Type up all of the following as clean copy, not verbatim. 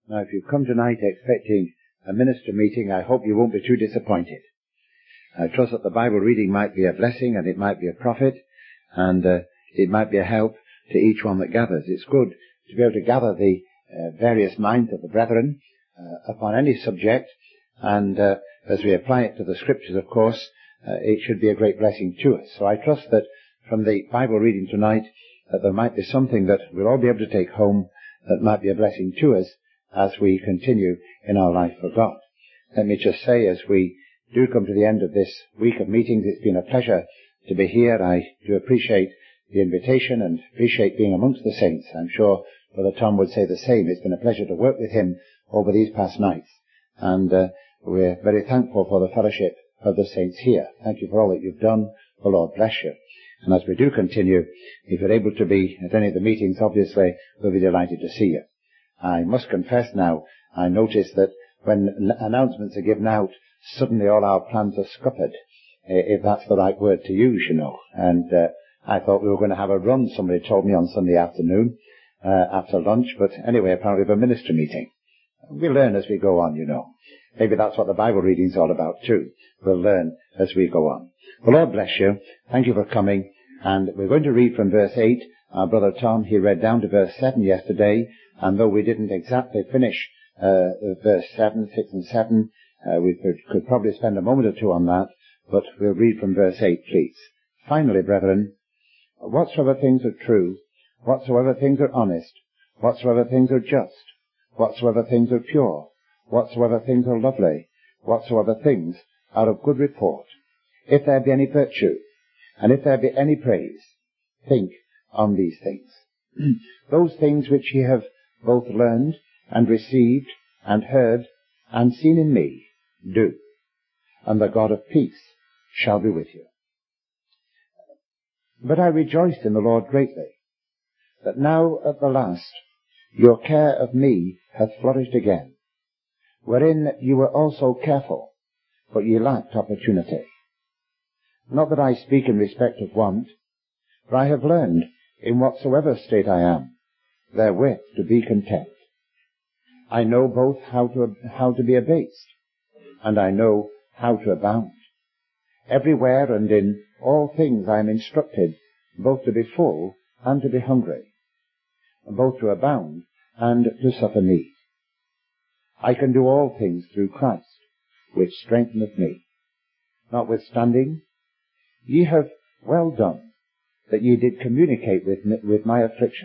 Now, if you come tonight expecting a minister meeting, I hope you won't be too disappointed. I trust that the Bible reading might be a blessing and it might be a profit and it might be a help to each one that gathers. It's good to be able to gather the various minds of the brethren upon any subject, and as we apply it to the Scriptures, of course, it should be a great blessing to us. So I trust that from the Bible reading tonight that there might be something that we'll all be able to take home that might be a blessing to us as we continue in our life for God. Let me just say, as we do come to the end of this week of meetings, it's been a pleasure to be here. I do appreciate the invitation and appreciate being amongst the saints. I'm sure Brother Tom would say the same. It's been a pleasure to work with him over these past nights, and we're very thankful for the fellowship of the saints here. Thank you for all that you've done. The Lord bless you. And as we do continue, if you're able to be at any of the meetings, obviously we'll be delighted to see you. I must confess now, I notice that when announcements are given out, suddenly all our plans are scuppered, if that's the right word to use, you know. And I thought we were going to have a run, somebody told me on Sunday afternoon, after lunch, but anyway, apparently we have a ministry meeting. We learn as we go on, you know. Maybe that's what the Bible reading's all about too. We'll learn as we go on. The Lord bless you. Thank you for coming. And we're going to read from verse 8. Our brother Tom, he read down to verse 7 yesterday, and though we didn't exactly finish verse 7, 6 and 7, we could probably spend a moment or two on that, but we'll read from verse 8, please. Finally, brethren, whatsoever things are true, whatsoever things are honest, whatsoever things are just, whatsoever things are pure, whatsoever things are lovely, whatsoever things are of good report, if there be any virtue, and if there be any praise, think on these things. Those things which ye have both learned, and received, and heard, and seen in me, do, and the God of peace shall be with you. But I rejoiced in the Lord greatly, that now at the last your care of me hath flourished again, wherein you were also careful, but ye lacked opportunity. Not that I speak in respect of want, for I have learned, in whatsoever state I am, therewith to be content. I know both how to be abased, and I know how to abound. Everywhere and in all things I am instructed, both to be full and to be hungry, both to abound and to suffer need. I can do all things through Christ, which strengtheneth me. Notwithstanding, ye have well done, that ye did communicate with my affliction.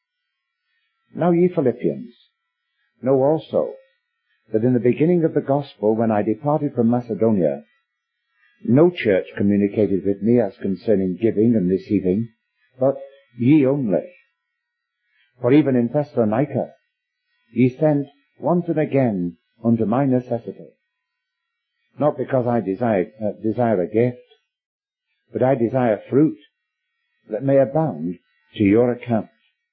Now ye Philippians, know also that in the beginning of the gospel, when I departed from Macedonia, no church communicated with me as concerning giving and receiving, but ye only. For even in Thessalonica ye sent once and again unto my necessity, not because I desire a gift, but I desire fruit that may abound to your account.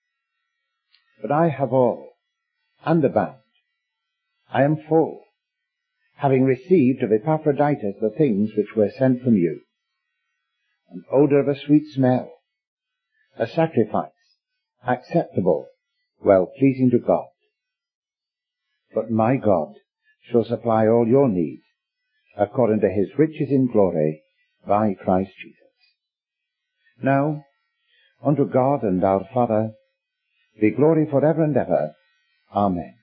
But I have all, and abound. I am full, having received of Epaphroditus the things which were sent from you, an odour of a sweet smell, a sacrifice, acceptable, well-pleasing to God. But my God shall supply all your needs, according to his riches in glory, by Christ Jesus. Now, unto God and our Father, be glory forever and ever. Amen.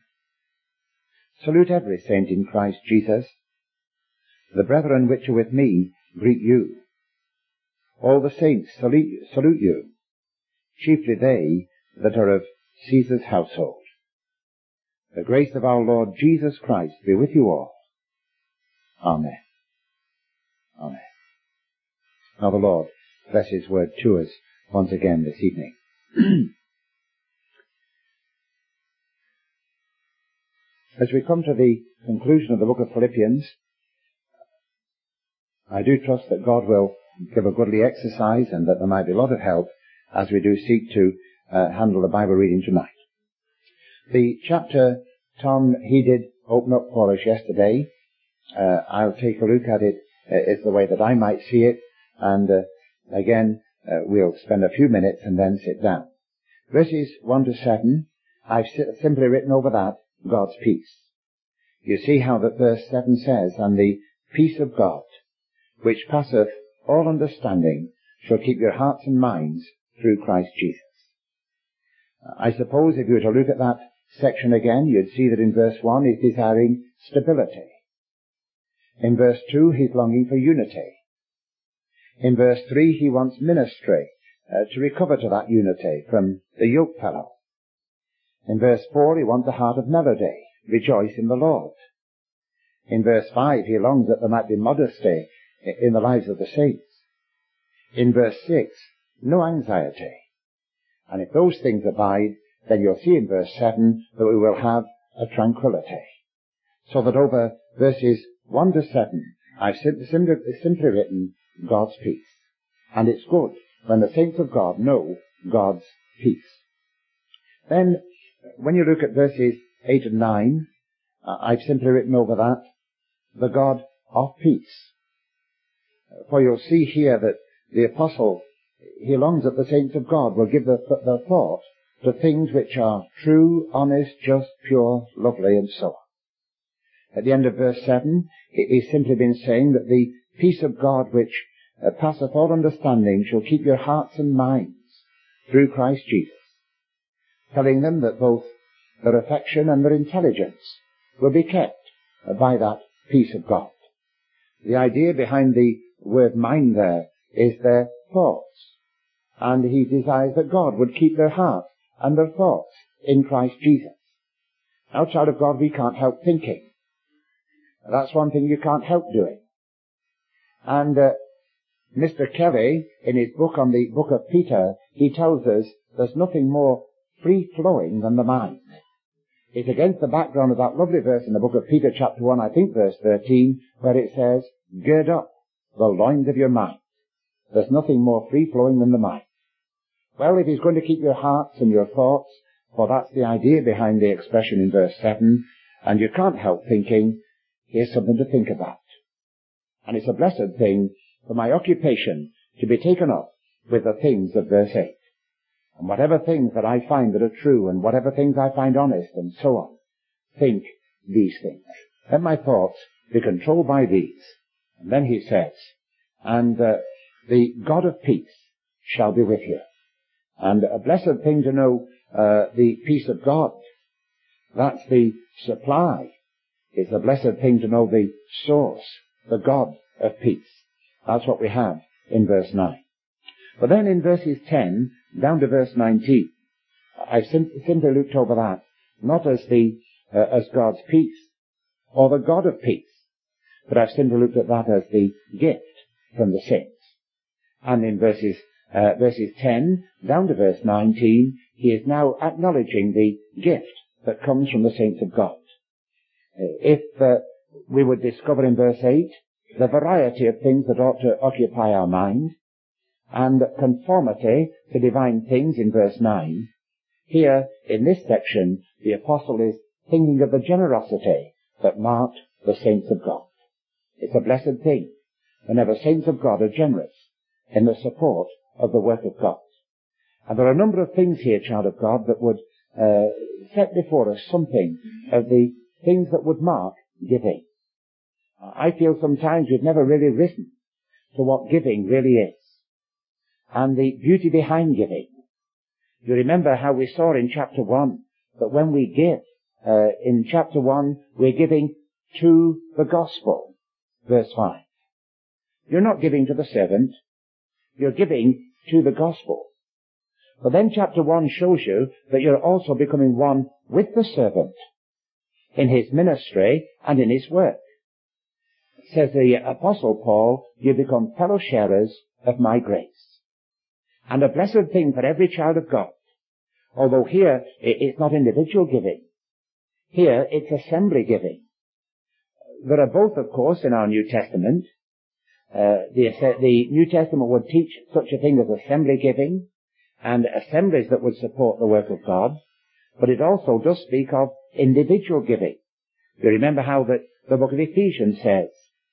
Salute every saint in Christ Jesus. The brethren which are with me greet you. All the saints salute you, chiefly they that are of Caesar's household. The grace of our Lord Jesus Christ be with you all. Amen. Amen. Now the Lord bless his word to us once again this evening. As we come to the conclusion of the book of Philippians, I do trust that God will give a goodly exercise and that there might be a lot of help as we do seek to handle the Bible reading tonight. The chapter Tom, he did open up for us yesterday. I'll take a look at it. It's the way that I might see it. And again, we'll spend a few minutes and then sit down. Verses 1 to 7, I've simply written over that, God's peace. You see how that verse 7 says, and the peace of God, which passeth all understanding, shall keep your hearts and minds through Christ Jesus. I suppose if you were to look at that section again, you'd see that in verse 1 he's desiring stability. In verse 2 he's longing for unity. In verse 3 he wants ministry to recover to that unity from the yoke fellow. In verse 4 he wants a heart of melody, rejoice in the Lord. In verse 5 he longs that there might be modesty in the lives of the saints. In verse 6, no anxiety. And if those things abide, then you'll see in verse 7 that we will have a tranquility. So that over verses 1 to 7, I've simply written God's peace. And it's good when the saints of God know God's peace. Then, when you look at verses 8 and 9, I've simply written over that, the God of peace. For you'll see here that the apostle, he longs that the saints of God will give their thought to things which are true, honest, just, pure, lovely, and so on. At the end of verse 7, he's simply been saying that the peace of God which passeth all understanding shall keep your hearts and minds through Christ Jesus, telling them that both their affection and their intelligence will be kept by that peace of God. The idea behind the word mind there is their thoughts. And he desires that God would keep their heart and their thoughts in Christ Jesus. Now, child of God, we can't help thinking. That's one thing you can't help doing. And Mr. Kelly, in his book on the book of Peter, he tells us there's nothing more free-flowing than the mind. It's against the background of that lovely verse in the book of Peter, chapter 1, I think verse 13, where it says, gird up the loins of your mind. There's nothing more free-flowing than the mind. Well, if he's going to keep your hearts and your thoughts, well, that's the idea behind the expression in verse 7, and you can't help thinking, here's something to think about. And it's a blessed thing for my occupation to be taken up with the things of verse 8. And whatever things that I find that are true, and whatever things I find honest, and so on, think these things. Let my thoughts be controlled by these. And then he says, and the God of peace shall be with you. And a blessed thing to know the peace of God. That's the supply. It's a blessed thing to know the source, the God of peace. That's what we have in verse 9. But then in verses 10 down to verse 19, I've simply looked over that, not as as God's peace, or the God of peace, but I've simply looked at that as the gift from the saints. And in verses 10 down to verse 19, he is now acknowledging the gift that comes from the saints of God. If we would discover in verse 8 the variety of things that ought to occupy our mind, and conformity to divine things in verse 9, here in this section the apostle is thinking of the generosity that marked the saints of God. It's a blessed thing whenever saints of God are generous in the support of the work of God. And there are a number of things here, child of God, that would set before us something of the things that would mark giving. I feel sometimes we've never really risen to what giving really is, and the beauty behind giving. You remember how we saw in chapter 1 that when we give, in chapter 1, we're giving to the gospel. Verse 5. You're not giving to the servant, you're giving to the gospel. But then chapter 1 shows you that you're also becoming one with the servant in his ministry and in his work. Says the Apostle Paul, you become fellow sharers of my grace. And a blessed thing for every child of God. Although here it's not individual giving. Here it's assembly giving. There are both, of course, in our New Testament. The New Testament would teach such a thing as assembly giving and assemblies that would support the work of God. But it also does speak of individual giving. You remember how that the book of Ephesians says,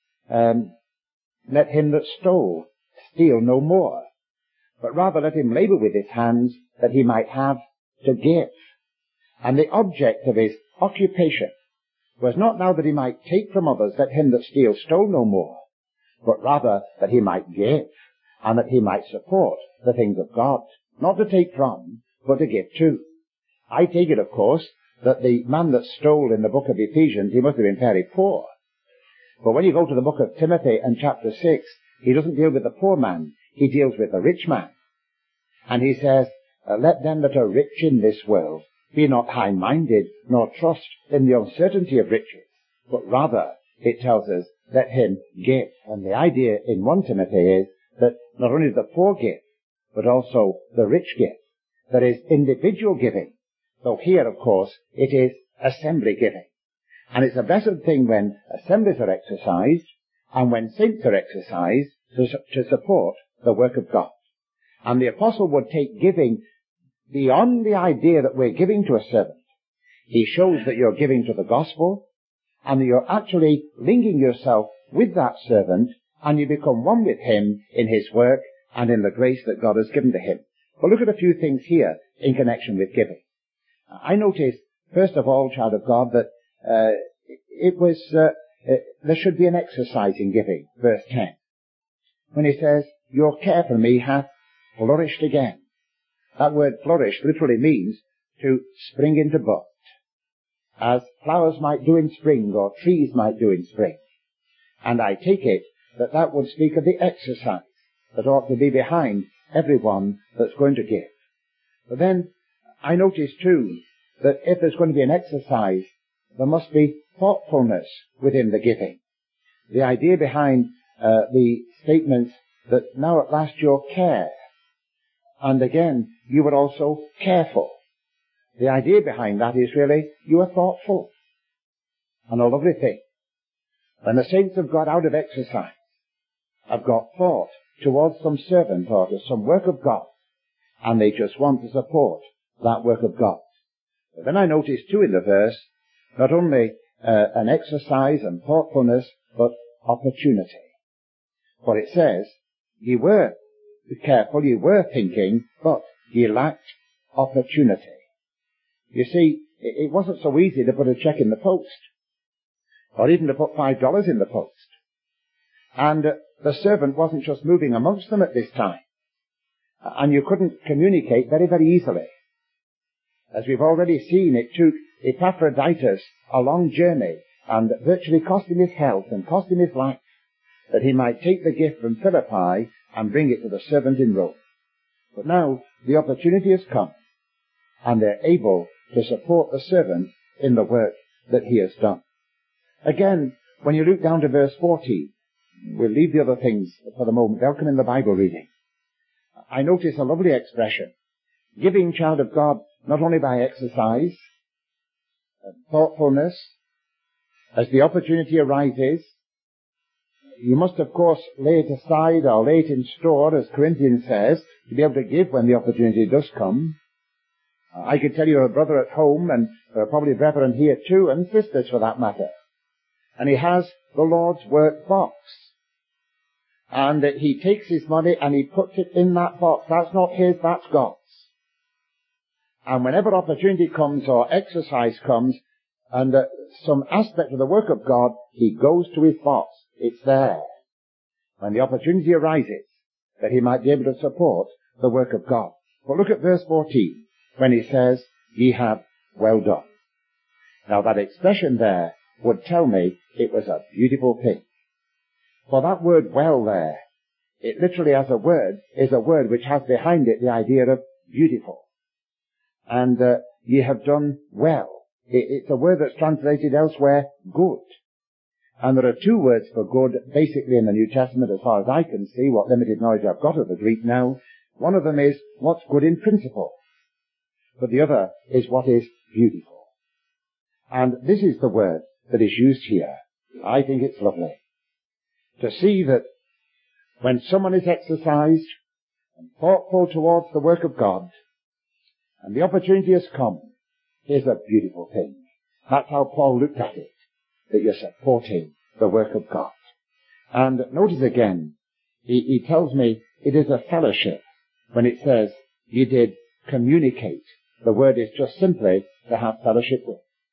let him that stole steal no more, but rather let him labor with his hands that he might have to give. And the object of his occupation was not now that he might take from others, that him that steals stole no more, but rather that he might give, and that he might support the things of God. Not to take from, but to give to. I take it, of course, that the man that stole in the book of Ephesians, he must have been very poor. But when you go to the book of Timothy and chapter 6, he doesn't deal with the poor man, he deals with the rich man. And he says, let them that are rich in this world be not high-minded, nor trust in the uncertainty of riches, but rather, it tells us, let him give. And the idea in 1 Timothy is that not only the poor give, but also the rich give. There is individual giving, though here, of course, it is assembly giving. And it's a blessed thing when assemblies are exercised, and when saints are exercised to support the work of God. And the apostle would take giving beyond the idea that we're giving to a servant. He shows that you're giving to the gospel, and that you're actually linking yourself with that servant, and you become one with him in his work and in the grace that God has given to him. But look at a few things here in connection with giving. I noticed, first of all, child of God, that there should be an exercise in giving, verse 10. When he says, your care for me hath flourished again. That word flourish literally means to spring into bud, as flowers might do in spring or trees might do in spring. And I take it that that would speak of the exercise that ought to be behind everyone that's going to give. But then I notice too that if there's going to be an exercise, there must be thoughtfulness within the giving. The idea behind the statements that now at last your care, and again, you were also careful. The idea behind that is really, you are thoughtful. And a lovely thing. When the saints have got out of exercise, have got thought towards some servant or to some work of God, and they just want to support that work of God. But then I notice too in the verse, not only an exercise and thoughtfulness, but opportunity. For it says, ye were careful, ye were thinking, but ye lacked opportunity. You see, it wasn't so easy to put a check in the post, or even to put $5 in the post. And the servant wasn't just moving amongst them at this time. And you couldn't communicate very, very easily. As we've already seen, it took Epaphroditus a long journey and virtually cost him his health and cost him his life, that he might take the gift from Philippi and bring it to the servant in Rome. But now the opportunity has come, and they're able to support the servant in the work that he has done. Again, when you look down to verse 14, we'll leave the other things for the moment. They'll come in the Bible reading. I notice a lovely expression. Giving, child of God, not only by exercise, and thoughtfulness, as the opportunity arises. You must, of course, lay it aside or lay it in store, as Corinthians says, to be able to give when the opportunity does come. I could tell you a brother at home, and there are probably brethren here too, and sisters for that matter. And he has the Lord's work box. And he takes his money and he puts it in that box. That's not his, that's God's. And whenever opportunity comes or exercise comes, and some aspect of the work of God, he goes to his box. It's there. When the opportunity arises, that he might be able to support the work of God. But look at verse 14, when he says, ye have well done. Now that expression there would tell me it was a beautiful thing. For that word well there, it literally as a word, is a word which has behind it the idea of beautiful. And ye have done well. It's a word that's translated elsewhere, good. And there are two words for good, basically in the New Testament, as far as I can see, what limited knowledge I've got of the Greek now. One of them is what's good in principle. But the other is what is beautiful. And this is the word that is used here. I think it's lovely. To see that when someone is exercised and thoughtful towards the work of God, and the opportunity has come, here's a beautiful thing. That's how Paul looked at it, that you're supporting the work of God. And notice again, he tells me it is a fellowship when it says you did communicate. The word is just simply to have fellowship with.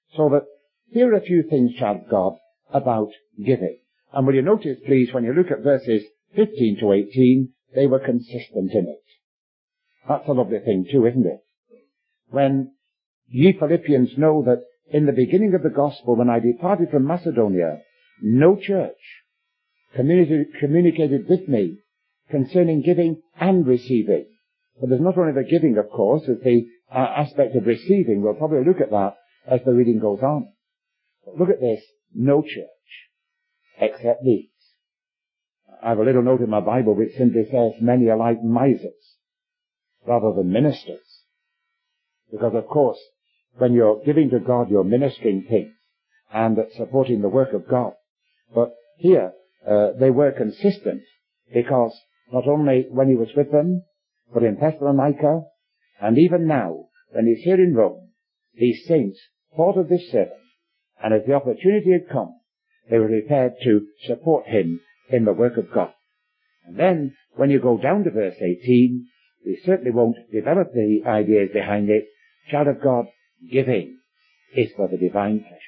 So that here are a few things, child of God, about giving. And will you notice, please, when you look at verses 15 to 18, they were consistent in it. That's a lovely thing too, isn't it? When ye Philippians know that in the beginning of the gospel, when I departed from Macedonia, no church communicated with me concerning giving and receiving. But there's not only the giving, of course, there's the aspect of receiving. We'll probably look at that as the reading goes on. But look at this. No church, except these. I have a little note in my Bible which simply says, many are like misers, rather than ministers. Because, of course, when you're giving to God, you're ministering things and supporting the work of God. But here, they were consistent, because not only when he was with them, but in Thessalonica, and even now, when he's here in Rome, these saints thought of this servant, and as the opportunity had come, they were prepared to support him in the work of God. And then, when you go down to verse 18, we certainly won't develop the ideas behind it. Child of God, giving is for the divine pleasure.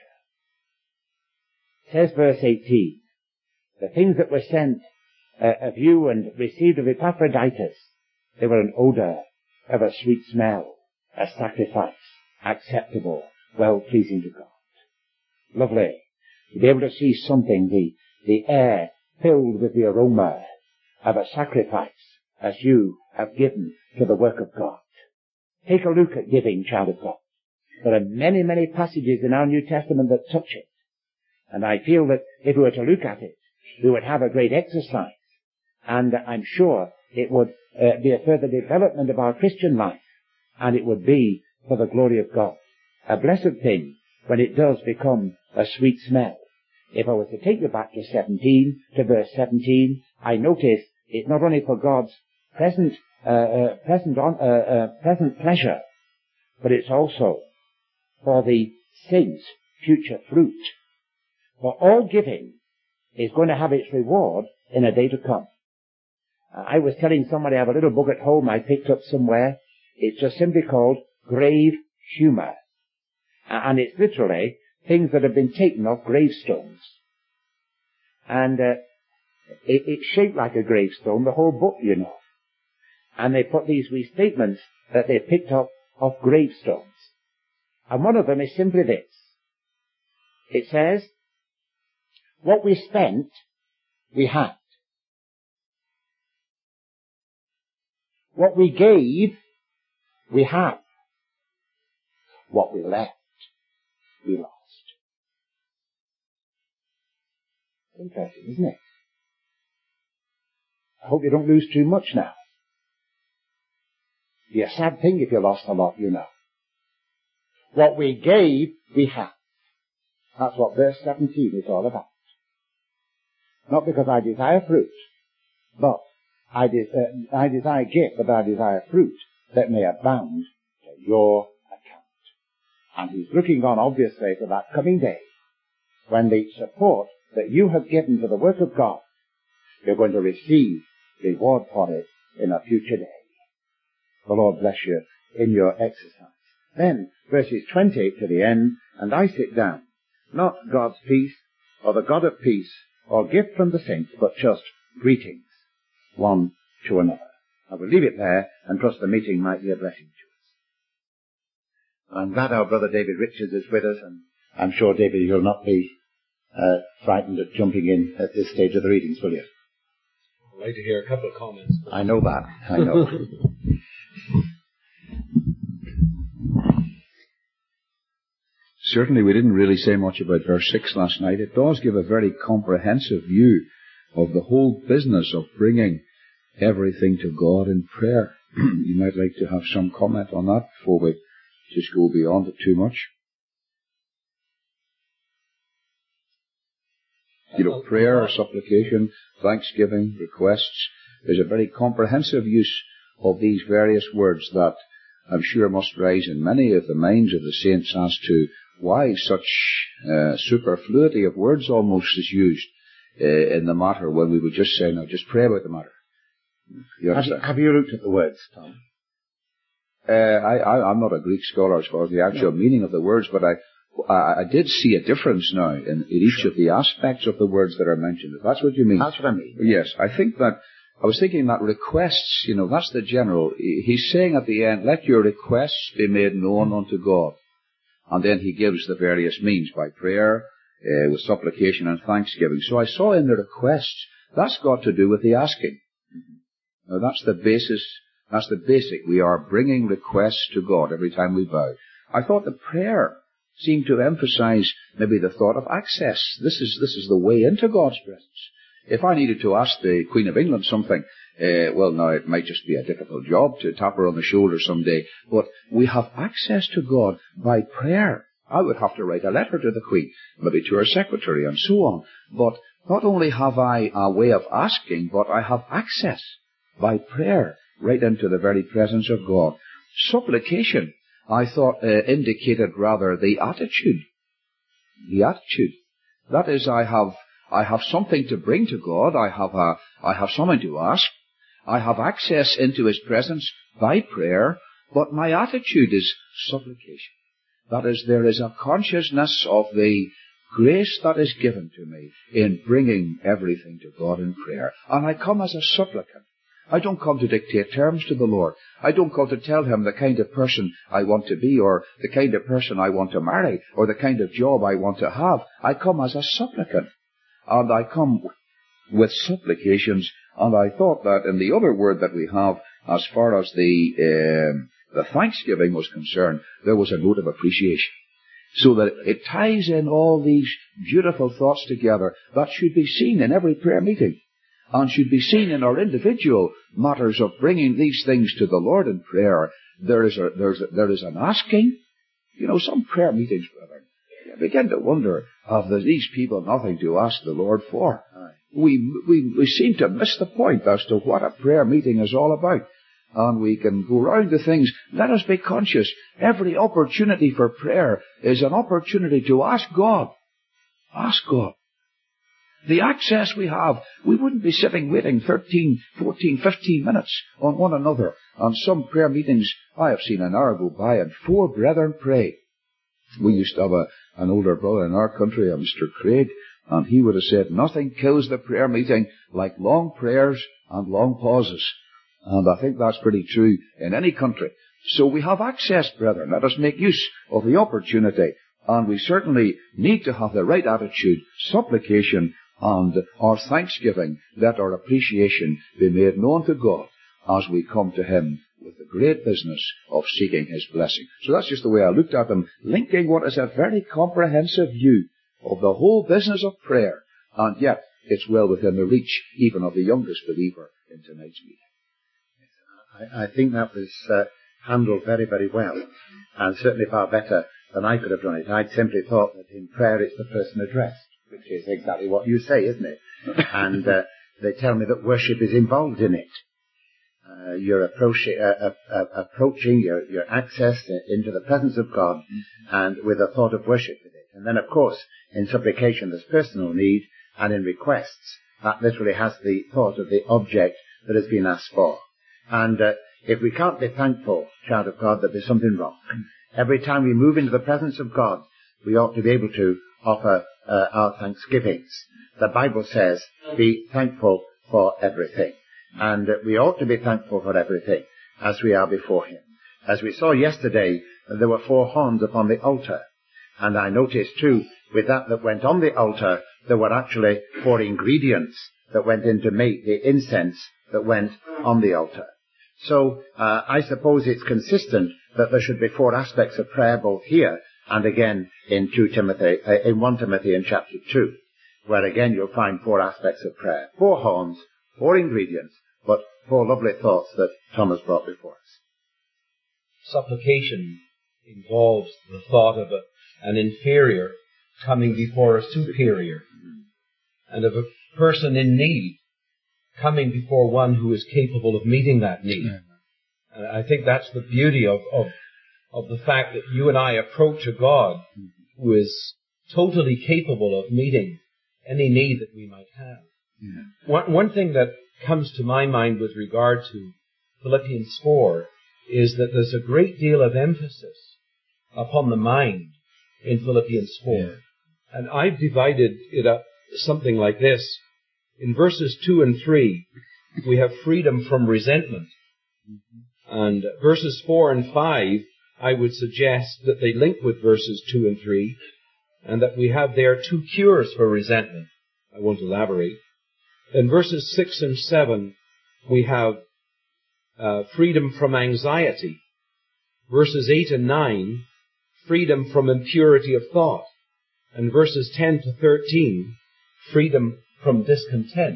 Says verse 18, the things that were sent of you and received of Epaphroditus, they were an odor of a sweet smell, a sacrifice, acceptable, well-pleasing to God. Lovely. To be able to see something, the air filled with the aroma of a sacrifice as you have given to the work of God. Take a look at giving, child of God. There are many, many passages in our New Testament that touch it. And I feel that if we were to look at it, we would have a great exercise. And I'm sure it would be a further development of our Christian life. And it would be for the glory of God. A blessed thing when it does become a sweet smell. If I was to take you back to verse 17, I notice it's not only for God's present pleasure, but it's also for the saints' future fruit. For all giving is going to have its reward in a day to come. I was telling somebody I have a little book at home I picked up somewhere. It's just simply called Grave Humor. And it's literally things that have been taken off gravestones. And it's shaped like a gravestone, the whole book, you know. And they put these wee statements that they picked up off gravestones. And one of them is simply this. It says, what we spent, we had. What we gave, we have. What we left, we lost. Interesting, isn't it? I hope you don't lose too much now. It'd be a sad thing if you lost a lot, you know. What we gave, we have. That's what verse 17 is all about. Not because I desire fruit, but I desire gift, but I desire fruit that may abound to your account. And he's looking on, obviously, to that coming day when the support that you have given to the work of God, you're going to receive reward for it in a future day. The Lord bless you in your exercise. Then, verses 20 to the end, and I sit down, not God's peace, or the God of peace, or gift from the saints, but just greetings, one to another. I will leave it there, and trust the meeting might be a blessing to us. I'm glad our brother David Richards is with us, and I'm sure, David, you'll not be frightened at jumping in at this stage of the readings, will you? I'd like to hear a couple of comments. I know that. I know. Certainly we didn't really say much about verse 6 last night. It does give a very comprehensive view of the whole business of bringing everything to God in prayer. You might like to have some comment on that before we just go beyond it too much. You know, prayer, supplication, thanksgiving, requests. There's a very comprehensive use of these various words that I'm sure must rise in many of the minds of the saints as to why such superfluity of words almost is used in the matter when we would just say, no, just pray about the matter. Have you looked at the words, Tom? I'm not a Greek scholar as far as the actual meaning of the words, but I did see a difference now in each of the aspects of the words that are mentioned. If that's what you mean. That's what I mean. Yes, I think that, I was thinking that requests, that's the general. He's saying at the end, let your requests be made known unto God. And then he gives the various means by prayer, with supplication and thanksgiving. So I saw in the requests, that's got to do with the asking. Now that's the basis, that's the basic. We are bringing requests to God every time we bow. I thought the prayer seemed to emphasize maybe the thought of access. This is the way into God's presence. If I needed to ask the Queen of England something, well, now it might just be a difficult job to tap her on the shoulder someday, but we have access to God by prayer. I would have to write a letter to the Queen, maybe to her secretary and so on. But not only have I a way of asking, but I have access by prayer right into the very presence of God. Supplication, I thought, indicated rather the attitude. The attitude. That is, I have something to bring to God. I have something to ask. I have access into His presence by prayer, but my attitude is supplication. That is, there is a consciousness of the grace that is given to me in bringing everything to God in prayer. And I come as a supplicant. I don't come to dictate terms to the Lord. I don't come to tell Him the kind of person I want to be, or the kind of person I want to marry, or the kind of job I want to have. I come as a supplicant. And I come with supplications, and I thought that in the other word that we have, as far as the thanksgiving was concerned, there was a note of appreciation. So that it ties in all these beautiful thoughts together that should be seen in every prayer meeting, and should be seen in our individual matters of bringing these things to the Lord in prayer. There is an asking. Some prayer meetings, brethren, you begin to wonder, have these people nothing to ask the Lord for? We seem to miss the point as to what a prayer meeting is all about. And we can go round to things. Let us be conscious. Every opportunity for prayer is an opportunity to ask God. Ask God. The access we have, we wouldn't be sitting waiting 13, 14, 15 minutes on one another. On some prayer meetings, I have seen an hour go by and 4 brethren pray. We used to have an older brother in our country, a Mr. Craig, and he would have said, nothing kills the prayer meeting like long prayers and long pauses. And I think that's pretty true in any country. So we have access, brethren. Let us make use of the opportunity. And we certainly need to have the right attitude, supplication, and our thanksgiving. Let our appreciation be made known to God as we come to Him with the great business of seeking His blessing. So that's just the way I looked at them, linking what is a very comprehensive view of the whole business of prayer. And yet, it's well within the reach even of the youngest believer in tonight's meeting. I think that was handled very, very well, and certainly far better than I could have done it. I'd simply thought that in prayer it's the person addressed, which is exactly what you say, isn't it? And they tell me that worship is involved in it. You're approaching your access into the presence of God, and with a thought of worship with it. And then, of course, in supplication there's personal need, and in requests, that literally has the thought of the object that has been asked for. And if we can't be thankful, child of God, that there's something wrong. Every time we move into the presence of God, we ought to be able to offer our thanksgivings. The Bible says, be thankful for everything. And we ought to be thankful for everything as we are before Him. As we saw yesterday, there were 4 horns upon the altar. And I noticed too, with that went on the altar, there were actually 4 ingredients that went in to make the incense that went on the altar. So I suppose it's consistent that there should be 4 aspects of prayer, both here and again in 1 Timothy in chapter 2, where again you'll find 4 aspects of prayer. 4 horns, 4 ingredients, but 4 lovely thoughts that Thomas brought before us. Supplication involves the thought of an inferior coming before a superior, and of a person in need coming before one who is capable of meeting that need. And I think that's the beauty of the fact that you and I approach a God who is totally capable of meeting any need that we might have. One thing that comes to my mind with regard to Philippians 4 is that there's a great deal of emphasis upon the mind in Philippians 4. Yeah. And I've divided it up something like this. In verses 2 and 3, we have freedom from resentment. And verses 4 and 5, I would suggest that they link with verses 2 and 3, and that we have there two cures for resentment. I won't elaborate. In verses 6 and 7, we have freedom from anxiety. Verses 8 and 9, freedom from impurity of thought. And verses 10 to 13, freedom from discontent.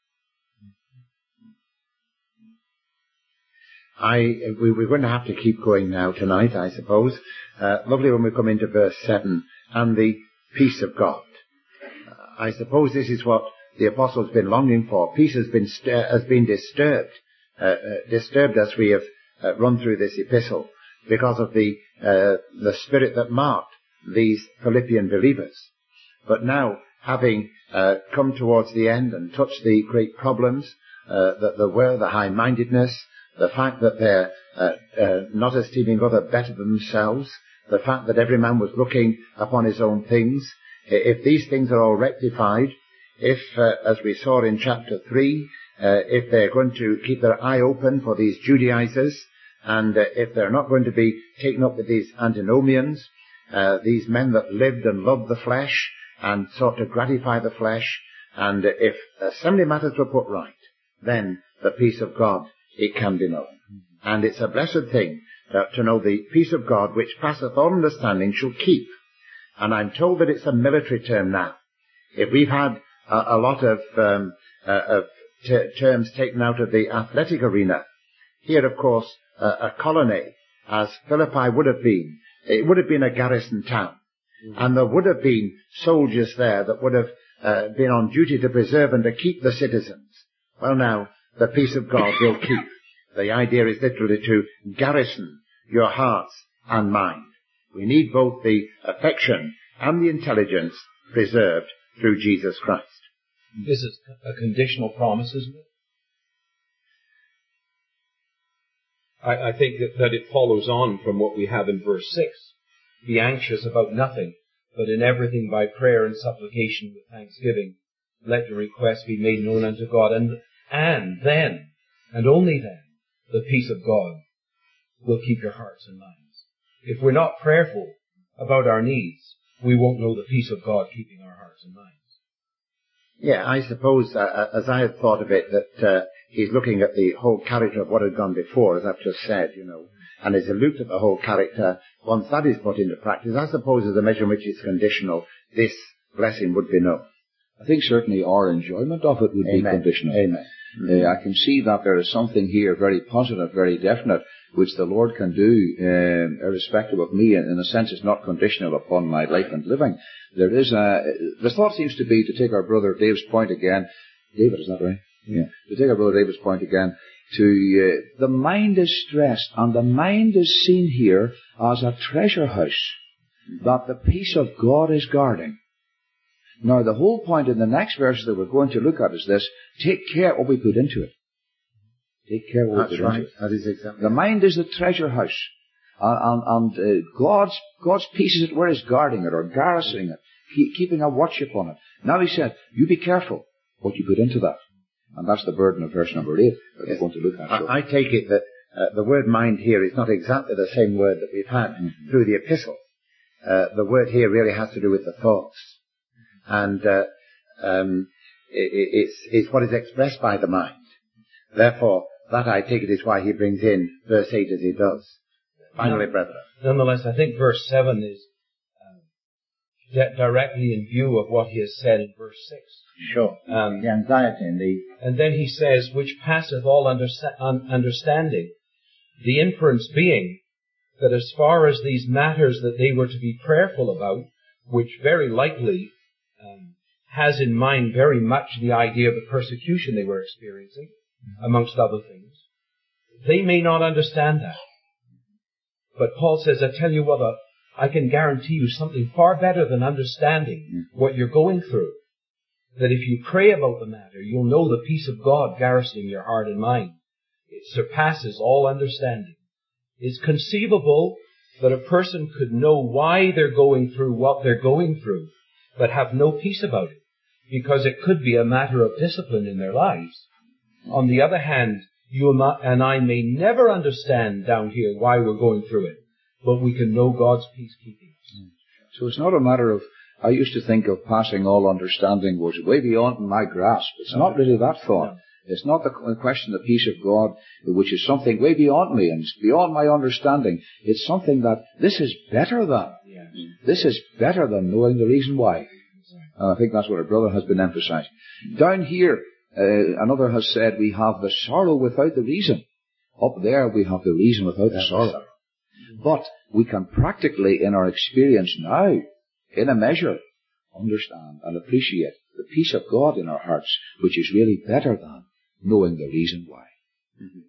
We're going to have to keep going now tonight, I suppose. Lovely when we come into verse 7, and the peace of God. I suppose this is what the apostle's been longing for. Peace has been disturbed as we have run through this epistle, because of the spirit that marked these Philippian believers. But now, having come towards the end and touched the great problems that there were, the high-mindedness, the fact that they're not esteeming other better than themselves, the fact that every man was looking upon his own things, if these things are all rectified, if, as we saw in chapter 3, if they're going to keep their eye open for these Judaizers, and if they're not going to be taken up with these antinomians, these men that lived and loved the flesh and sought to gratify the flesh, and if so many matters were put right, then the peace of God, it can be known. And it's a blessed thing to know the peace of God, which passeth all understanding, shall keep. And I'm told that it's a military term now. If we've had a lot of terms taken out of the athletic arena, here, of course, a colony, as Philippi would have been, it would have been a garrison town. And there would have been soldiers there that would have been on duty to preserve and to keep the citizens. Well, now, the peace of God will keep. The idea is literally to garrison your hearts and mind. We need both the affection and the intelligence preserved through Jesus Christ. This is a conditional promise, isn't it? I think that it follows on from what we have in verse 6. Be anxious about nothing, but in everything by prayer and supplication with thanksgiving, let your requests be made known unto God. And then, and only then, the peace of God will keep your hearts and minds. If we're not prayerful about our needs, we won't know the peace of God keeping our hearts and minds. Yeah, I suppose, as I had thought of it, that he's looking at the whole character of what had gone before, as I've just said, and as he looked at the whole character, once that is put into practice, I suppose as a measure in which it's conditional, this blessing would be known. I think certainly our enjoyment of it would be conditional. Amen. I can see that there is something here very positive, very definite, which the Lord can do, irrespective of me. In a sense, it's not conditional upon my life and living. The thought seems to be, to take our brother Dave's point again, David, is that right? Yeah. To take our brother David's point again, the mind is stressed, and the mind is seen here as a treasure house that the peace of God is guarding. Now, the whole point in the next verse that we're going to look at is this: take care what we put into it. Take care what we put into it. That is exactly. The mind is the treasure house, and God's peace is where He's guarding it or garrisoning it, keeping a watch upon it. Now He said, you be careful what you put into that. And that's the burden of verse number 8 that we're going to look at. I take it that the word mind here is not exactly the same word that we've had through the epistle. The word here really has to do with the thoughts. And it's what is expressed by the mind. Therefore, that I take it is why he brings in verse 8 as he does. Finally, brethren. Nonetheless, I think verse 7 is directly in view of what he has said in verse 6. Sure. The anxiety and And then he says, which passeth all understanding. The inference being that as far as these matters that they were to be prayerful about, which very likely has in mind very much the idea of the persecution they were experiencing, amongst other things, they may not understand that. But Paul says, I tell you what, I can guarantee you something far better than understanding what you're going through. That if you pray about the matter, you'll know the peace of God garrisoning your heart and mind. It surpasses all understanding. It's conceivable that a person could know why they're going through what they're going through, but have no peace about it, because it could be a matter of discipline in their lives. On the other hand, you and I may never understand down here why we're going through it, but we can know God's peacekeeping. So it's not a matter of, I used to think of passing all understanding was way beyond my grasp. It's not really that thought. No. It's not the question of the peace of God, which is something way beyond me and beyond my understanding. It's something that this is better than. Yes. This is better than knowing the reason why. And I think that's what our brother has been emphasizing. Down here, another has said we have the sorrow without the reason. Up there we have the reason without the sorrow. But we can practically, in our experience now, in a measure, understand and appreciate the peace of God in our hearts, which is really better than knowing the reason why. Mm-hmm.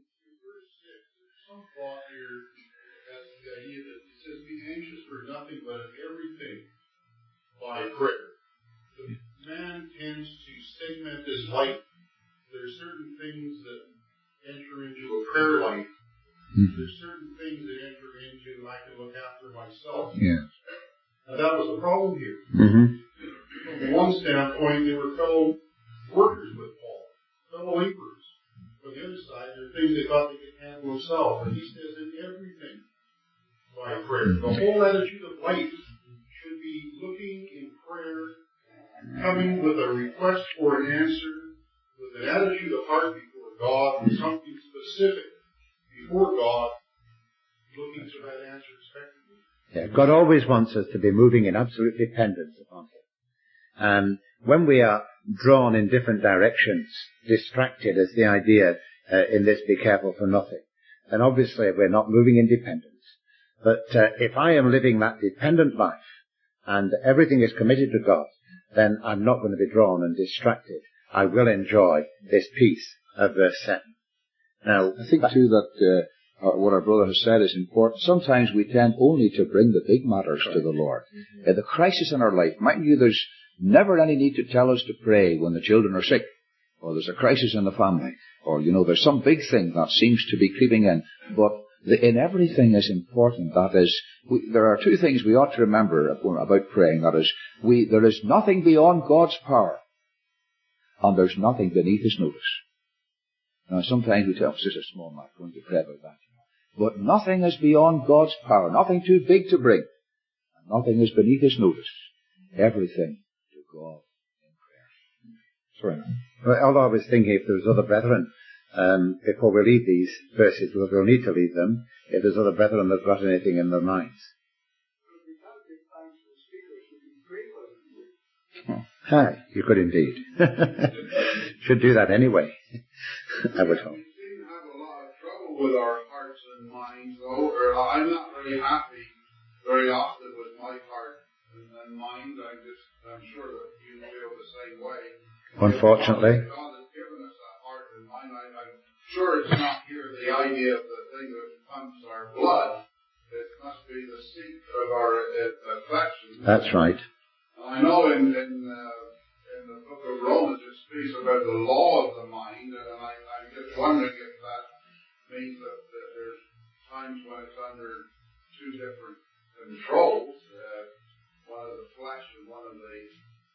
Some thought here has the idea that it says, be anxious for nothing but in everything by prayer. The man tends to segment his life. There are certain things that enter into a prayer life. Mm-hmm. There's certain things that enter into, I can look after myself. Yeah. And that was the problem here. Mm-hmm. From one standpoint, they were fellow workers with Paul, fellow laborers. From the other side, there are things they thought they could handle themselves. And he says in everything by prayer. The whole attitude of life should be looking in prayer, coming with a request for an answer, with an attitude of heart before God, with something specific before God, looking for that answer expectantly. Yeah, God always wants us to be moving in absolute dependence upon Him. When we are drawn in different directions, distracted as the idea in this be careful for nothing, then obviously we're not moving in dependence. But if I am living that dependent life and everything is committed to God, then I'm not going to be drawn and distracted. I will enjoy this peace of verse 7. Now, I think too that what our brother has said is important. Sometimes we tend only to bring the big matters to the Lord. Mm-hmm. The crisis in our life. Mind you, there's never any need to tell us to pray when the children are sick, or there's a crisis in the family, or, there's some big thing that seems to be creeping in. But in everything is important. That is, there are two things we ought to remember about praying. That is, there is nothing beyond God's power, and there's nothing beneath His notice. Now, sometimes we tell, it's just a small matter, we're going to pray about that. But nothing is beyond God's power, nothing too big to bring, and nothing is beneath His notice. Everything to God in prayer. Sorry. Well, although I was thinking if there's other brethren, before we leave these verses, we'll need to leave them, if there's other brethren that have got anything in their minds. Hi, you could indeed. Should do that anyway, I would hope. We seem to have a lot of trouble with our hearts and minds, though. I'm not very happy very often with my heart and mind. I'm sure that you feel the same way. Unfortunately. God has given us that heart and mind. I'm sure it's not here the idea of the thing that pumps our blood. It must be the seat of our affections. That's right. I know in the book of Romans it speaks about the law of the mind, and I'm just wondering if that means that there's times when it's under two different controls, one of the flesh and one of the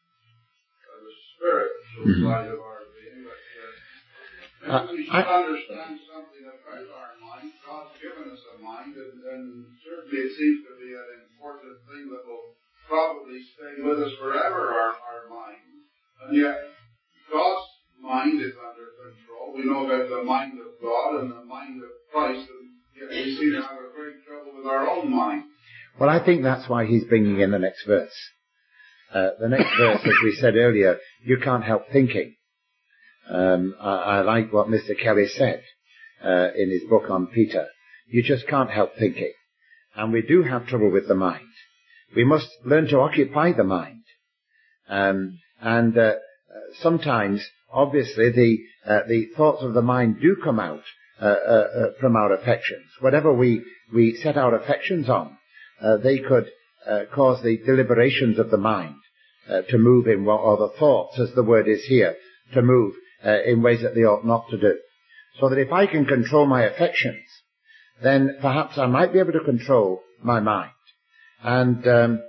spiritual side of our being. But we should understand something about our mind. God's given us a mind, and certainly it seems to be an important thing that will probably stay with us forever, our mind. And yet, God's mind is under control. We know about the mind of God and the mind of Christ, and yet we seem to have a great trouble with our own mind. Well, I think that's why he's bringing in the next verse. The next verse, as we said earlier, you can't help thinking. I like what Mr. Kelly said in his book on Peter. You just can't help thinking. And we do have trouble with the mind. We must learn to occupy the mind. Sometimes, obviously, the thoughts of the mind do come out from our affections. Whatever we set our affections on, they could cause the deliberations of the mind to move in, or the thoughts, as the word is here, to move in ways that they ought not to do. So that if I can control my affections, then perhaps I might be able to control my mind. And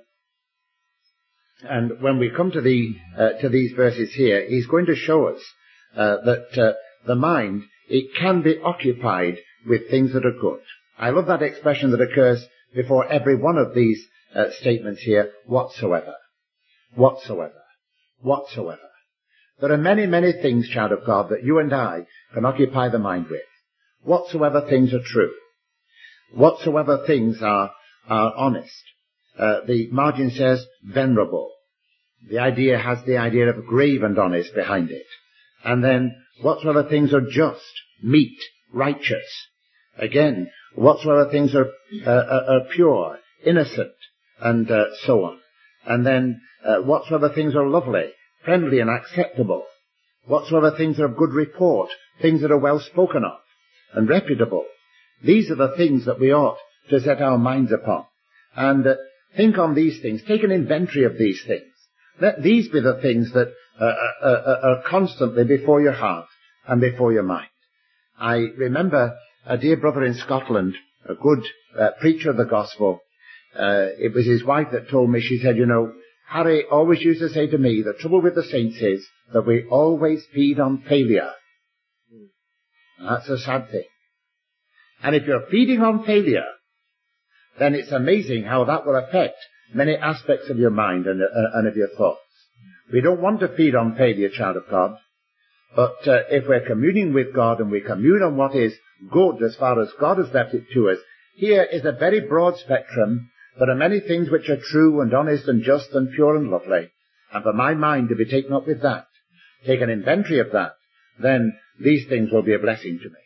when we come to these verses here, he's going to show us that the mind, it can be occupied with things that are good. I love that expression that occurs before every one of these statements here, whatsoever. Whatsoever. Whatsoever. There are many, many things, child of God, that you and I can occupy the mind with. Whatsoever things are true. Whatsoever things are honest. The margin says venerable. The idea has the idea of grave and honest behind it. And then whatsoever things are just, meet, righteous. Again, whatsoever things are pure, innocent, and so on. And then whatsoever things are lovely, friendly and acceptable. Whatsoever things are of good report, things that are well spoken of and reputable. These are the things that we ought to set our minds upon. And think on these things. Take an inventory of these things. Let these be the things that are constantly before your heart and before your mind. I remember a dear brother in Scotland, a good preacher of the gospel. It was his wife that told me, she said, you know, Harry always used to say to me, the trouble with the saints is that we always feed on failure. That's a sad thing. And if you're feeding on failure, then it's amazing how that will affect many aspects of your mind and of your thoughts. We don't want to feed on failure, child of God. But if we're communing with God and we commune on what is good as far as God has left it to us, here is a very broad spectrum. There are many things which are true and honest and just and pure and lovely. And for my mind to be taken up with that, take an inventory of that, then these things will be a blessing to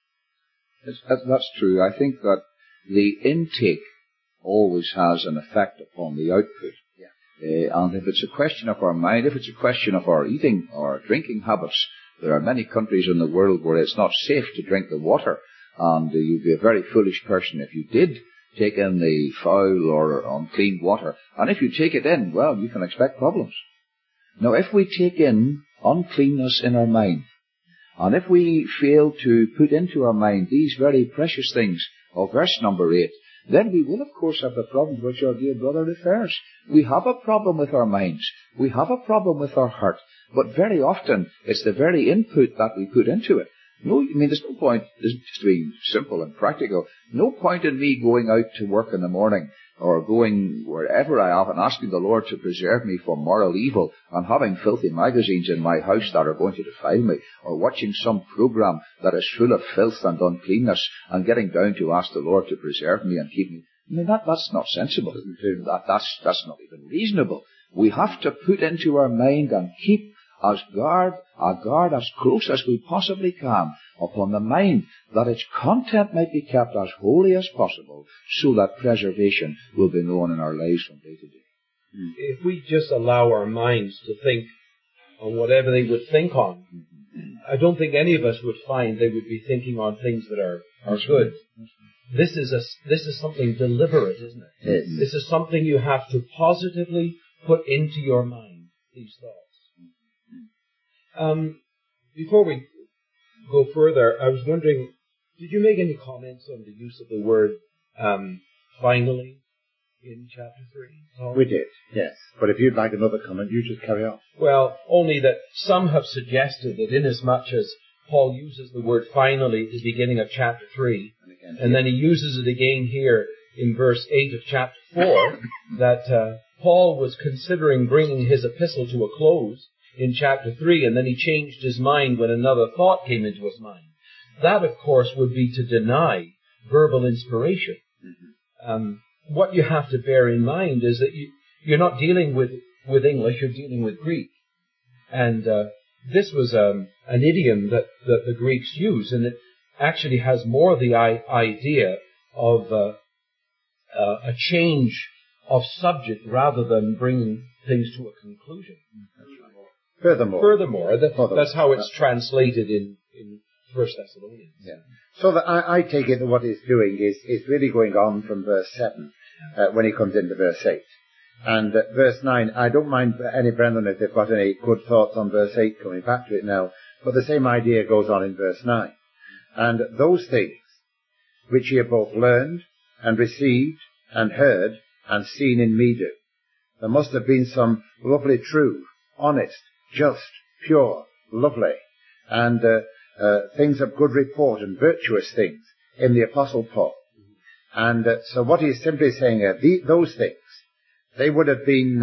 me. That's true. I think that the intake always has an effect upon the output. And if it's a question of our mind, if it's a question of our eating or drinking habits, there are many countries in the world where it's not safe to drink the water. And you'd be a very foolish person if you did take in the foul or unclean water. And if you take it in, well, you can expect problems. Now, if we take in uncleanness in our mind, and if we fail to put into our mind these very precious things of verse number 8, then we will, of course, have the problems which our dear brother refers. We have a problem with our minds. We have a problem with our heart. But very often, it's the very input that we put into it. No, I mean, there's no point, just to be simple and practical, no point in me going out to work in the morning or going wherever I am and asking the Lord to preserve me from moral evil and having filthy magazines in my house that are going to defile me, or watching some program that is full of filth and uncleanness and getting down to ask the Lord to preserve me and keep me. I mean, that's not sensible. That's not even reasonable. We have to put into our mind and keep a guard as close as we possibly can upon the mind, that its content might be kept as holy as possible, so that preservation will be known in our lives from day to day. If we just allow our minds to think on whatever they would think on, I don't think any of us would find they would be thinking on things that are good. This is something deliberate, isn't it? Yes. This is something you have to positively put into your mind, these thoughts. Before we go further, I was wondering, did you make any comments on the use of the word finally in chapter 3? Paul? We did, yes. But if you'd like another comment, you just carry on. Well, only that some have suggested that inasmuch as Paul uses the word finally at the beginning of chapter 3, and then he uses it again here in verse 8 of chapter 4, that Paul was considering bringing his epistle to a close in chapter 3, and then he changed his mind when another thought came into his mind. That, of course, would be to deny verbal inspiration. What you have to bear in mind is that you're not dealing with English, you're dealing with Greek. And this was an idiom that the Greeks used, and it actually has more the idea of a change of subject rather than bringing things to a conclusion. Furthermore, that's how it's translated in 1 Thessalonians. Yeah. So that I take it that what he's doing is really going on from verse 7 when he comes into verse 8. And verse 9, I don't mind any brethren if they've got any good thoughts on verse 8, coming back to it now, but the same idea goes on in verse 9. And those things which ye have both learned and received and heard and seen in me do. There must have been some lovely, true, honest, just, pure, lovely, and things of good report and virtuous things in the Apostle Paul. And so what he's simply saying here, those things, they would have been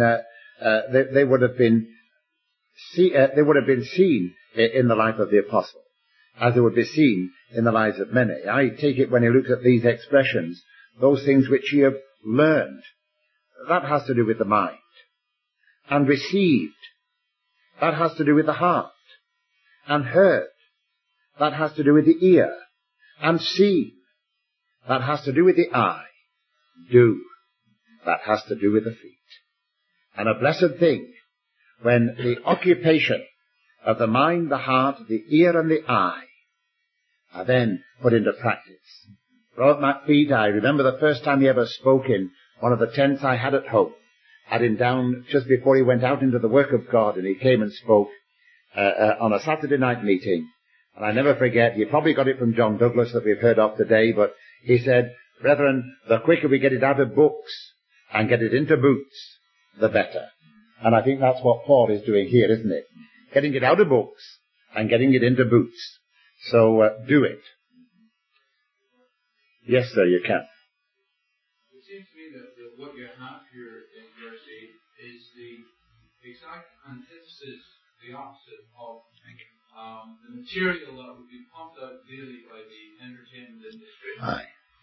seen in the life of the apostle, as they would be seen in the lives of many. I take it when he looks at these expressions, those things which ye have learned, that has to do with the mind. And received, that has to do with the heart. And heard, that has to do with the ear. And seen, that has to do with the eye. Do, that has to do with the feet. And a blessed thing when the occupation of the mind, the heart, the ear and the eye are then put into practice. Robert McFeet, I remember the first time he ever spoke in one of the tents I had at home. Had him down just before he went out into the work of God, and he came and spoke on a Saturday night meeting. And I never forget, you probably got it from John Douglas that we've heard of today, but he said, "Brethren, the quicker we get it out of books and get it into boots, the better." And I think that's what Paul is doing here, isn't it? Getting it out of books and getting it into boots. So do it. Yes, sir, you can. It seems to me that what you have here in verse 8 is the exact antithesis, the opposite of the material that would be pumped out daily by the entertainment industry. Aye.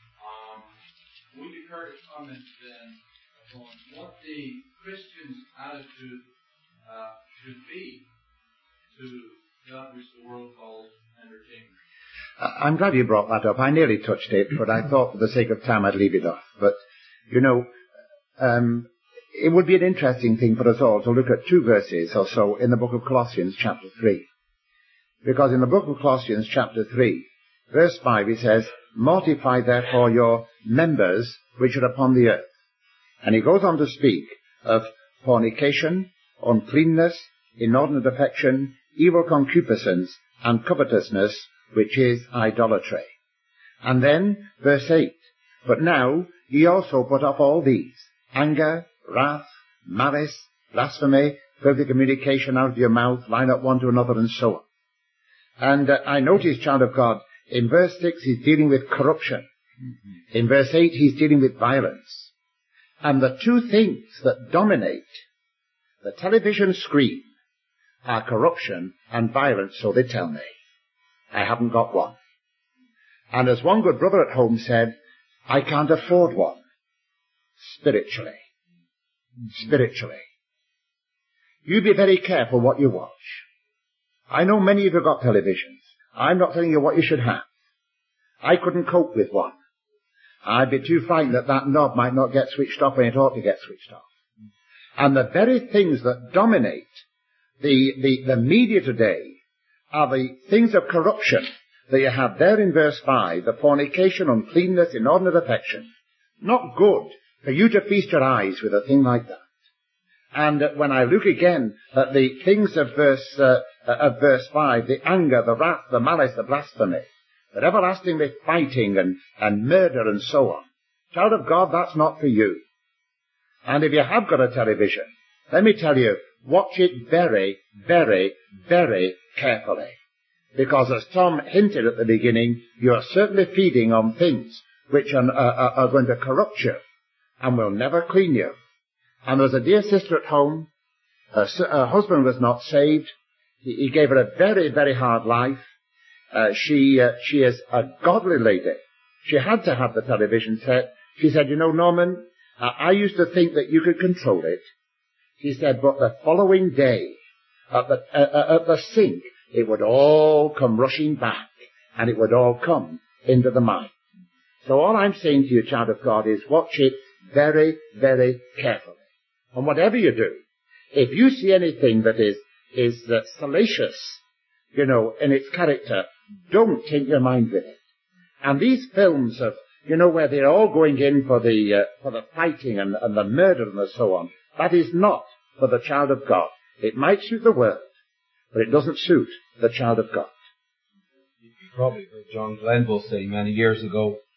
Would you care to comment then on what the Christian's attitude should be to that which the world calls entertainment? I'm glad you brought that up. I nearly touched it, but I thought for the sake of time I'd leave it off. But, you know, it would be an interesting thing for us all to look at 2 verses or so in the book of Colossians chapter 3. Because in the book of Colossians chapter 3, verse 5, it says, "Mortify therefore your members which are upon the earth." And he goes on to speak of fornication, uncleanness, inordinate affection, evil concupiscence, and covetousness, which is idolatry. And then, verse 8, "But now ye also put off all these, anger, wrath, malice, blasphemy, filthy communication out of your mouth, lie not one to another," and so on. And I notice, child of God, in verse 6 he's dealing with corruption. In verse 8 he's dealing with violence. And the 2 things that dominate the television screen are corruption and violence, so they tell me. I haven't got one. And as one good brother at home said, I can't afford one. Spiritually. Spiritually. You be very careful what you watch. I know many of you have got televisions. I'm not telling you what you should have. I couldn't cope with one. I'd be too frightened that knob might not get switched off when it ought to get switched off. And the very things that dominate the media today are the things of corruption that you have there in verse 5, the fornication, uncleanness, inordinate affection. Not good for you to feast your eyes with a thing like that. And when I look again at the things of verse 5, the anger, the wrath, the malice, the blasphemy, the everlastingly fighting and murder and so on. Child of God, that's not for you. And if you have got a television, let me tell you, watch it very, very, very carefully. Because as Tom hinted at the beginning, you are certainly feeding on things which are going to corrupt you and will never clean you. And there's a dear sister at home. Her husband was not saved. He gave her a very, very hard life. She is a godly lady. She had to have the television set. She said, "You know, Norman, I used to think that you could control it." She said, "But the following day, at the sink, it would all come rushing back, and it would all come into the mind." So all I'm saying to you, child of God, is watch it very, very carefully. And whatever you do, if you see anything that is salacious, you know, in its character, don't take your mind with it. And these films of, you know, where they're all going in for the fighting and the murder and so on, that is not for the child of God. It might suit the world, but it doesn't suit the child of God. You probably heard John Glenville say many years ago,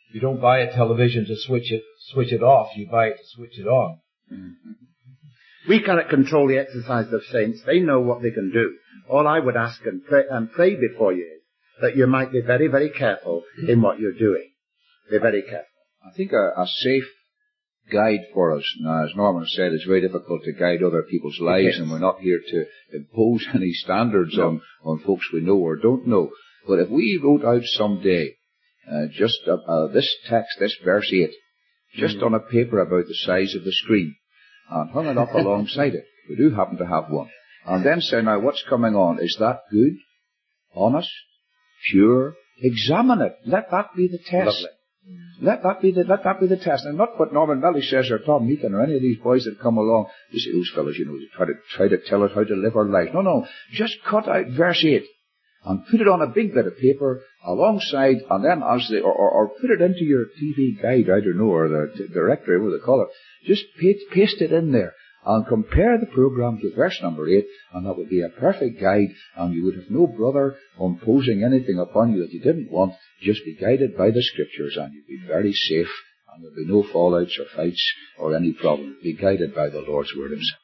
You don't buy a television to switch it off. You buy it to switch it on. We cannot control the exercise of saints. They know what they can do. All I would ask and pray before you is that you might be very, very careful in what you're doing. Be very careful. I think a safe guide for us, now as Norman said, it's very difficult to guide other people's lives, and we're not here to impose any standards on folks we know or don't know. But if we wrote out someday just this text, this verse 8, just on a paper about the size of the screen, and hung it up alongside it, we do happen to have one, and then say, now what's coming on? Is that good? Honest? Pure? Examine it. Let that be the test. Lovely. Let that be the test. And not what Norman Belly says or Tom Meakin or any of these boys that come along. You see, those fellows, they try to tell us how to live our life. No. Just cut out verse 8 and put it on a big bit of paper alongside, and then or put it into your TV guide, I don't know, or the directory, what they call it. Just paste it in there and compare the program to verse number 8, and that would be a perfect guide, and you would have no brother imposing anything upon you that you didn't want. Just be guided by the Scriptures, and you'd be very safe, and there'll be no fallouts or fights or any problem. Be guided by the Lord's Word Himself.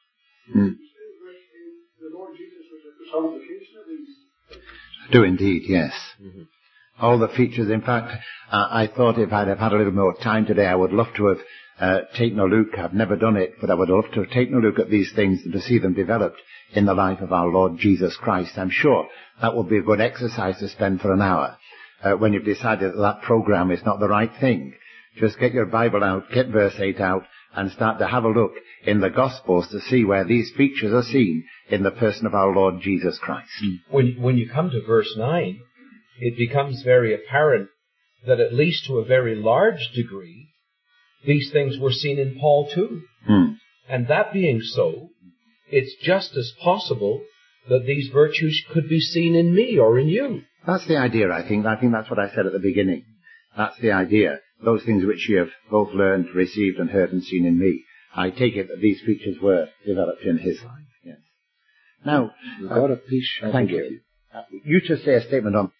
The Lord Jesus was a personification of these. I do indeed, yes. Mm-hmm. All the features. In fact, I thought if I'd have had a little more time today, I would love to have taken a look. I've never done it, but I would love to have taken a look at these things and to see them developed in the life of our Lord Jesus Christ. I'm sure that would be a good exercise to spend for an hour. When you've decided that program is not the right thing, just get your Bible out, get verse 8 out, and start to have a look in the Gospels to see where these features are seen in the person of our Lord Jesus Christ. When you come to verse 9, it becomes very apparent that at least to a very large degree, these things were seen in Paul too. And that being so, it's just as possible that these virtues could be seen in me or in you. That's the idea, I think. I think that's what I said at the beginning. That's the idea. Those things which you have both learned, received and heard and seen in me. I take it that these features were developed in his life. Yes. Now, God of peace. Thank you. You just say a statement on.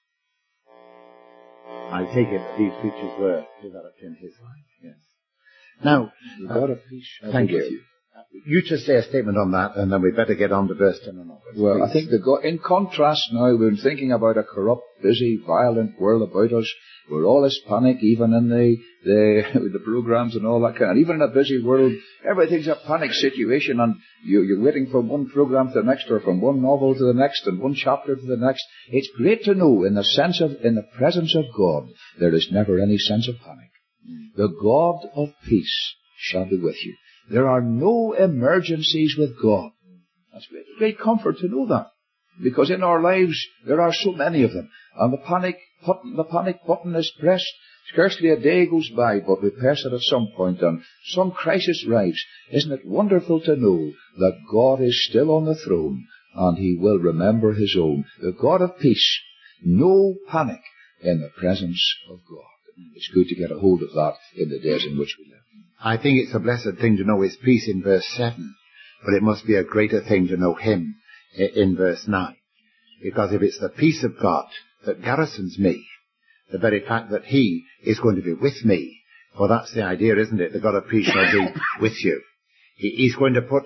I take it that these features were developed in his life. Yes. Now, God of peace. Thank you. You just say a statement on that, and then we'd better get on to verse 10 and onwards. Well, please. I think in contrast now, we've been thinking about a corrupt, busy, violent world about us. We're all as panic, even in the programs and all that kind of. Even in a busy world, everything's a panic situation, and you're waiting from one program to the next, or from one novel to the next, and one chapter to the next. It's great to know, in the presence of God, there is never any sense of panic. The God of peace shall be with you. There are no emergencies with God. That's great comfort to know that. Because in our lives, there are so many of them. And the panic button is pressed. Scarcely a day goes by, but we press it at some point, and some crisis arrives. Isn't it wonderful to know that God is still on the throne, and He will remember His own. The God of peace. No panic in the presence of God. It's good to get a hold of that in the days in which we live. I think it's a blessed thing to know His peace in verse 7, but it must be a greater thing to know Him in verse 9. Because if it's the peace of God that garrisons me, the very fact that He is going to be with me, well, that's the idea, isn't it? The God of peace shall be with you. He's going to put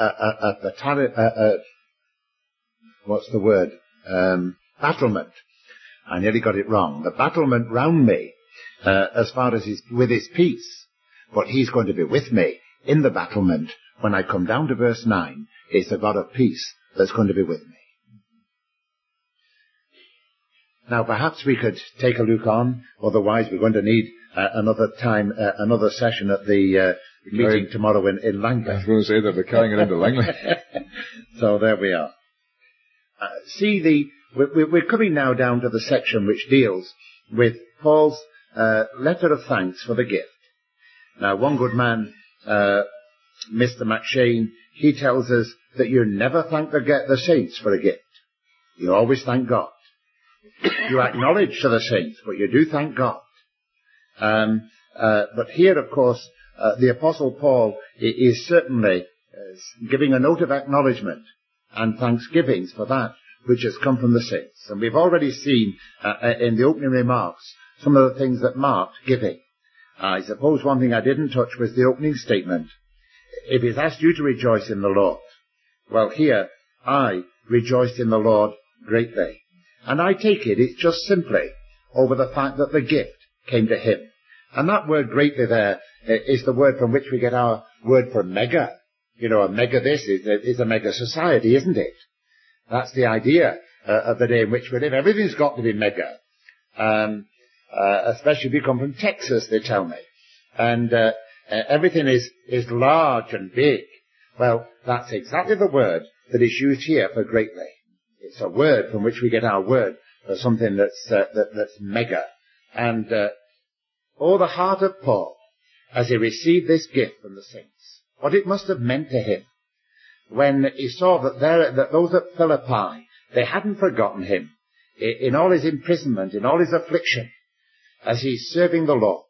battlement. I nearly got it wrong. The battlement round me, as far as with His peace. But He's going to be with me in the battlement. When I come down to verse 9, it's the God of peace that's going to be with me. Now, perhaps we could take a look on. Otherwise, we're going to need another session at the meeting tomorrow in Langley. I was going to say that they're carrying it into Langley. So there we are. We're coming now down to the section which deals with Paul's letter of thanks for the gift. Now, one good man, Mr. McShane, he tells us that you never thank the saints for a gift. You always thank God. You acknowledge to the saints, but you do thank God. But here, of course, the Apostle Paul is certainly giving a note of acknowledgement and thanksgivings for that which has come from the saints. And we've already seen in the opening remarks some of the things that marked giving. I suppose one thing I didn't touch was the opening statement. If he's asked you to rejoice in the Lord, well, here, I rejoiced in the Lord greatly. And I take it's just simply over the fact that the gift came to him. And that word greatly there is the word from which we get our word for mega. You know, a mega this is a mega society, isn't it? That's the idea of the day in which we live. Everything's got to be mega. Especially if you come from Texas, they tell me. And everything is large and big. Well, that's exactly the word that is used here for greatly. It's a word from which we get our word for something that's mega. And the heart of Paul as he received this gift from the saints, what it must have meant to him when he saw that those at Philippi, they hadn't forgotten him in all his imprisonment, in all his affliction, as he's serving the Lord.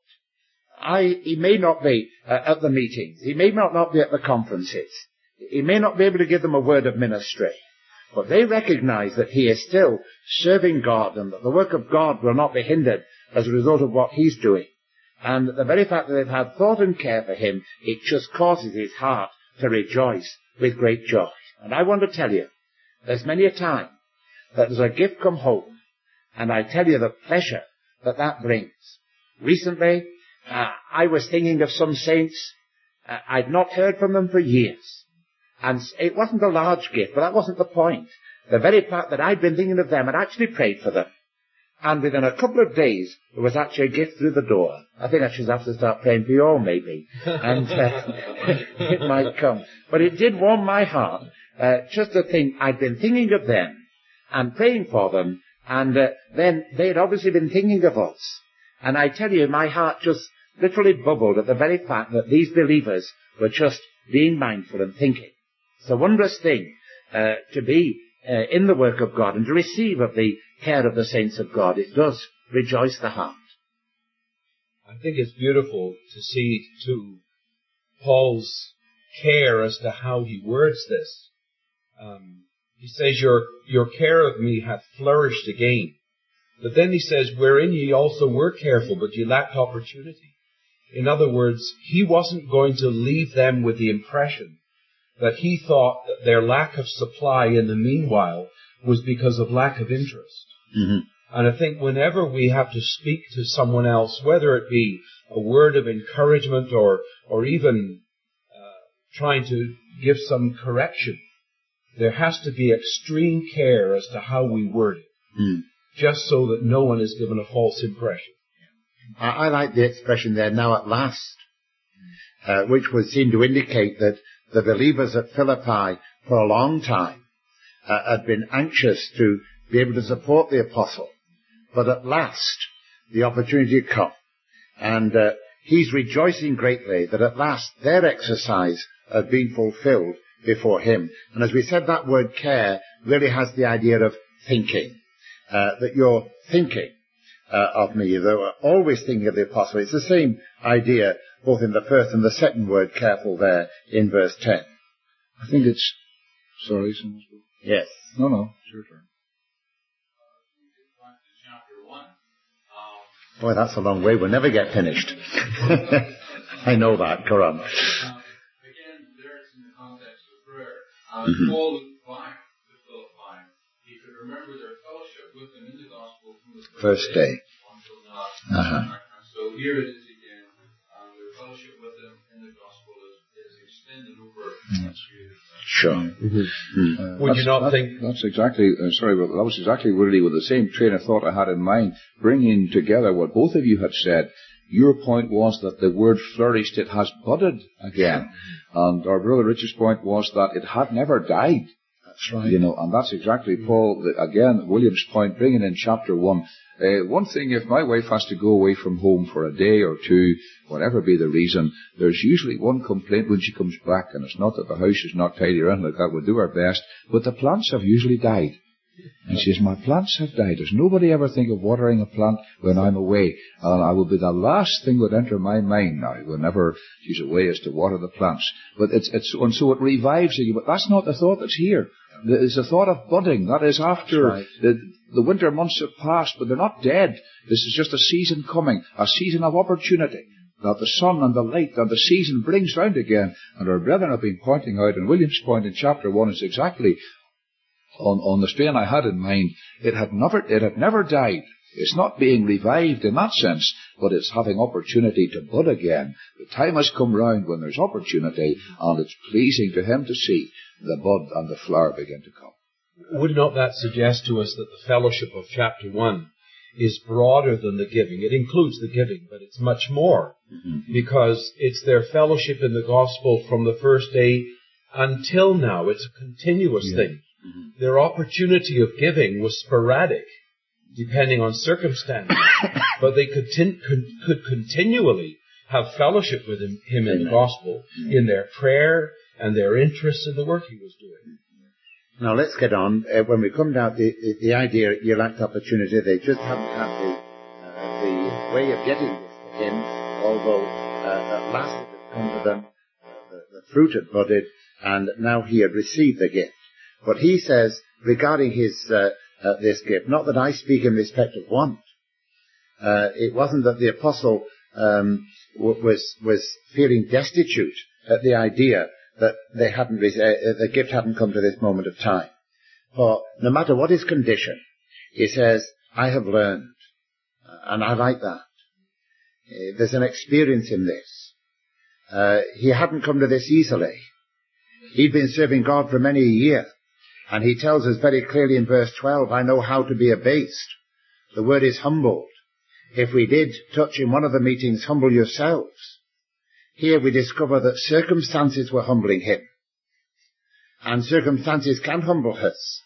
He may not be at the meetings. He may not be at the conferences. He may not be able to give them a word of ministry. But they recognize that he is still serving God and that the work of God will not be hindered as a result of what he's doing. And the very fact that they've had thought and care for him, it just causes his heart to rejoice with great joy. And I want to tell you, there's many a time that there's a gift come home, and I tell you the pleasure that brings. Recently, I was thinking of some saints. I'd not heard from them for years. And it wasn't a large gift, but that wasn't the point. The very fact that I'd been thinking of them, I'd actually prayed for them. And within a couple of days, there was actually a gift through the door. I think I should have to start praying for you all, maybe. And it might come. But it did warm my heart, just to think I'd been thinking of them and praying for them, and then they'd obviously been thinking of us. And I tell you, my heart just literally bubbled at the very fact that these believers were just being mindful and thinking. It's a wondrous thing to be in the work of God and to receive of the care of the saints of God. It does rejoice the heart. I think it's beautiful to see, too, Paul's care as to how he words this. He says, your care of me hath flourished again. But then he says, wherein ye also were careful, but ye lacked opportunity. In other words, he wasn't going to leave them with the impression that he thought that their lack of supply in the meanwhile was because of lack of interest. Mm-hmm. And I think whenever we have to speak to someone else, whether it be a word of encouragement or even trying to give some correction, there has to be extreme care as to how we word it, just so that no one is given a false impression. I like the expression there, now at last, which would seem to indicate that the believers at Philippi for a long time had been anxious to be able to support the apostle. But at last, the opportunity had come. And he's rejoicing greatly that at last their exercise had been fulfilled before him. And as we said, that word care really has the idea of thinking. That you're thinking of me. They were always thinking of the apostle. It's the same idea both in the first and the second word, careful, there in verse 10. I think it's... Sorry, someone's... Yes. No, it's your turn. Boy, that's a long way. We'll never get finished. I know that. Go on. Again, there it's in the context of prayer. Paul looked back to Philippi. He could remember their fellowship with them in the gospel from the first day until now. So here it is again. Their fellowship with them in the gospel is extended over next year. Sure. Would you not think... That's exactly, that was exactly really with the same train of thought I had in mind, bringing together what both of you had said. Your point was that the word flourished, it has budded again. And our brother Richard's point was that it had never died. That's right. And that's exactly Paul, again, William's point, bringing in chapter 1. One thing, if my wife has to go away from home for a day or two, whatever be the reason, there's usually one complaint when she comes back, and it's not that the house is not tidy or anything like that. We'll do our best, but the plants have usually died. And she says, my plants have died. Does nobody ever think of watering a plant when I'm away? And I will be the last thing that enter my mind now whenever she's away is to water the plants. But and so it revives you. But that's not the thought that's here. It's the thought of budding. That is after the winter months have passed, but they're not dead. This is just a season coming, a season of opportunity that the sun and the light and the season brings round again. And our brethren have been pointing out, and William's point in chapter 1 is exactly on the strain I had in mind. It had never died. It's not being revived in that sense, but it's having opportunity to bud again. The time has come round when there's opportunity, and it's pleasing to him to see the bud and the flower begin to come. Would not that suggest to us that the fellowship of chapter 1 is broader than the giving? It includes the giving, but it's much more, because it's their fellowship in the gospel from the first day until now. It's a continuous thing. Their opportunity of giving was sporadic, depending on circumstances, but they could continually have fellowship with him in the gospel, in their prayer and their interest in the work he was doing. Now let's get on. When we come down, the idea you lacked opportunity, they just haven't had the way of getting this to him, although at last it had come to them, the fruit had budded, and now he had received the gift. But he says, regarding his this gift, not that I speak in respect of want. It wasn't that the apostle was feeling destitute at the idea that they hadn't the gift hadn't come to this moment of time. For no matter what his condition, he says, I have learned, and I like that. There's an experience in this. He hadn't come to this easily. He'd been serving God for many a year. And he tells us very clearly in verse 12, I know how to be abased. The word is humbled. If we did touch in one of the meetings, humble yourselves. Here we discover that circumstances were humbling him. And circumstances can humble us.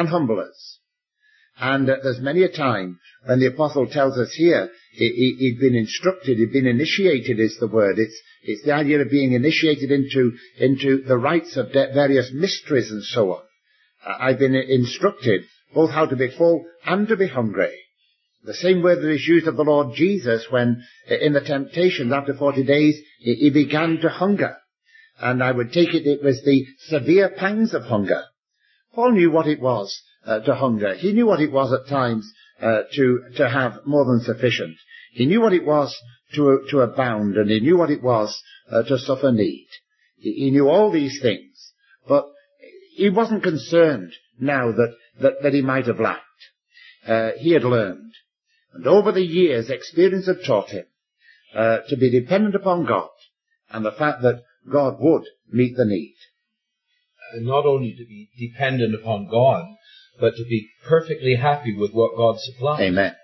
And there's many a time when the apostle tells us here, he'd been instructed, he'd been initiated is the word. It's the idea of being initiated into the rites of various mysteries and so on. I've been instructed both how to be full and to be hungry. The same word that is used of the Lord Jesus when in the temptations after 40 days he began to hunger. And I would take it was the severe pangs of hunger. Paul knew what it was to hunger. He knew what it was at times to have more than sufficient. He knew what it was to abound, and he knew what it was to suffer need. He knew all these things. But he wasn't concerned now that he might have lacked. He had learned. And over the years, experience had taught him to be dependent upon God and the fact that God would meet the need. And not only to be dependent upon God, but to be perfectly happy with what God supplies. Amen.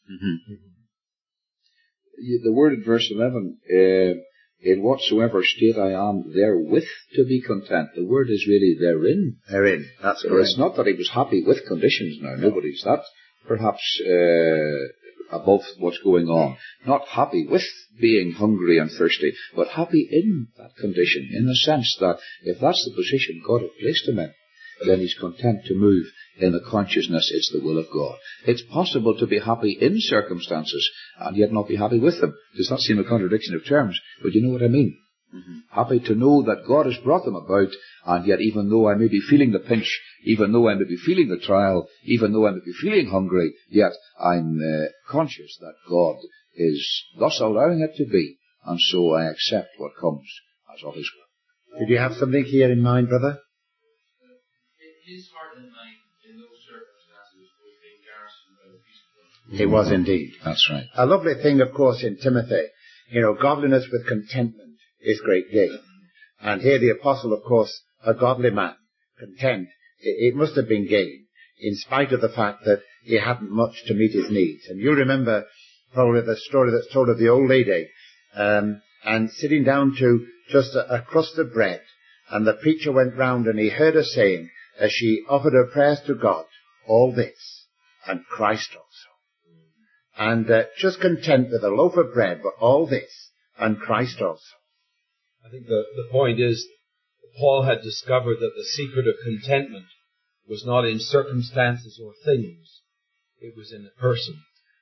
The word in verse 11, in whatsoever state I am, therewith to be content. The word is really therein. Therein, that's correct. It's not that he was happy with conditions now. Nobody's that. Perhaps above what's going on. Not happy with being hungry and thirsty, but happy in that condition, in the sense that if that's the position God had placed him in, then he's content to move in the consciousness it's the will of God. It's possible to be happy in circumstances and yet not be happy with them. Does that seem a contradiction of terms? But you know what I mean. Happy to know that God has brought them about, and yet even though I may be feeling the pinch, even though I may be feeling the trial, even though I may be feeling hungry, yet I'm conscious that God is thus allowing it to be, and so I accept what comes as of his will. Did you have something here in mind, brother? His heart and mind in those circumstances was being garrisoned by the peace of God. It was indeed. That's right. A lovely thing, of course, in Timothy, godliness with contentment is great gain. And here the apostle, of course, a godly man, content, it must have been gain, in spite of the fact that he hadn't much to meet his needs. And you'll remember probably the story that's told of the old lady, and sitting down to just a crust of bread, and the preacher went round and he heard her saying, as she offered her prayers to God, all this, and Christ also. And just content with a loaf of bread, but all this, and Christ also. I think the point is, Paul had discovered that the secret of contentment was not in circumstances or things. It was in a person.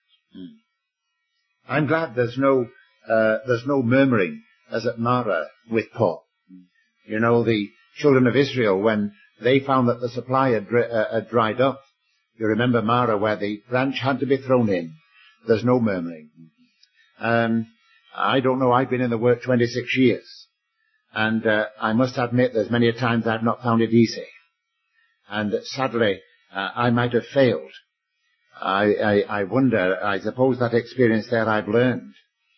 I'm glad there's no murmuring as at Marah with Paul. You know, the children of Israel, when they found that the supply had dried up, you remember Marah, where the branch had to be thrown in. There's no murmuring. I don't know, I've been in the work 26 years. And I must admit there's many a times I've not found it easy. And sadly, I might have failed. I wonder, I suppose that experience there I've learned.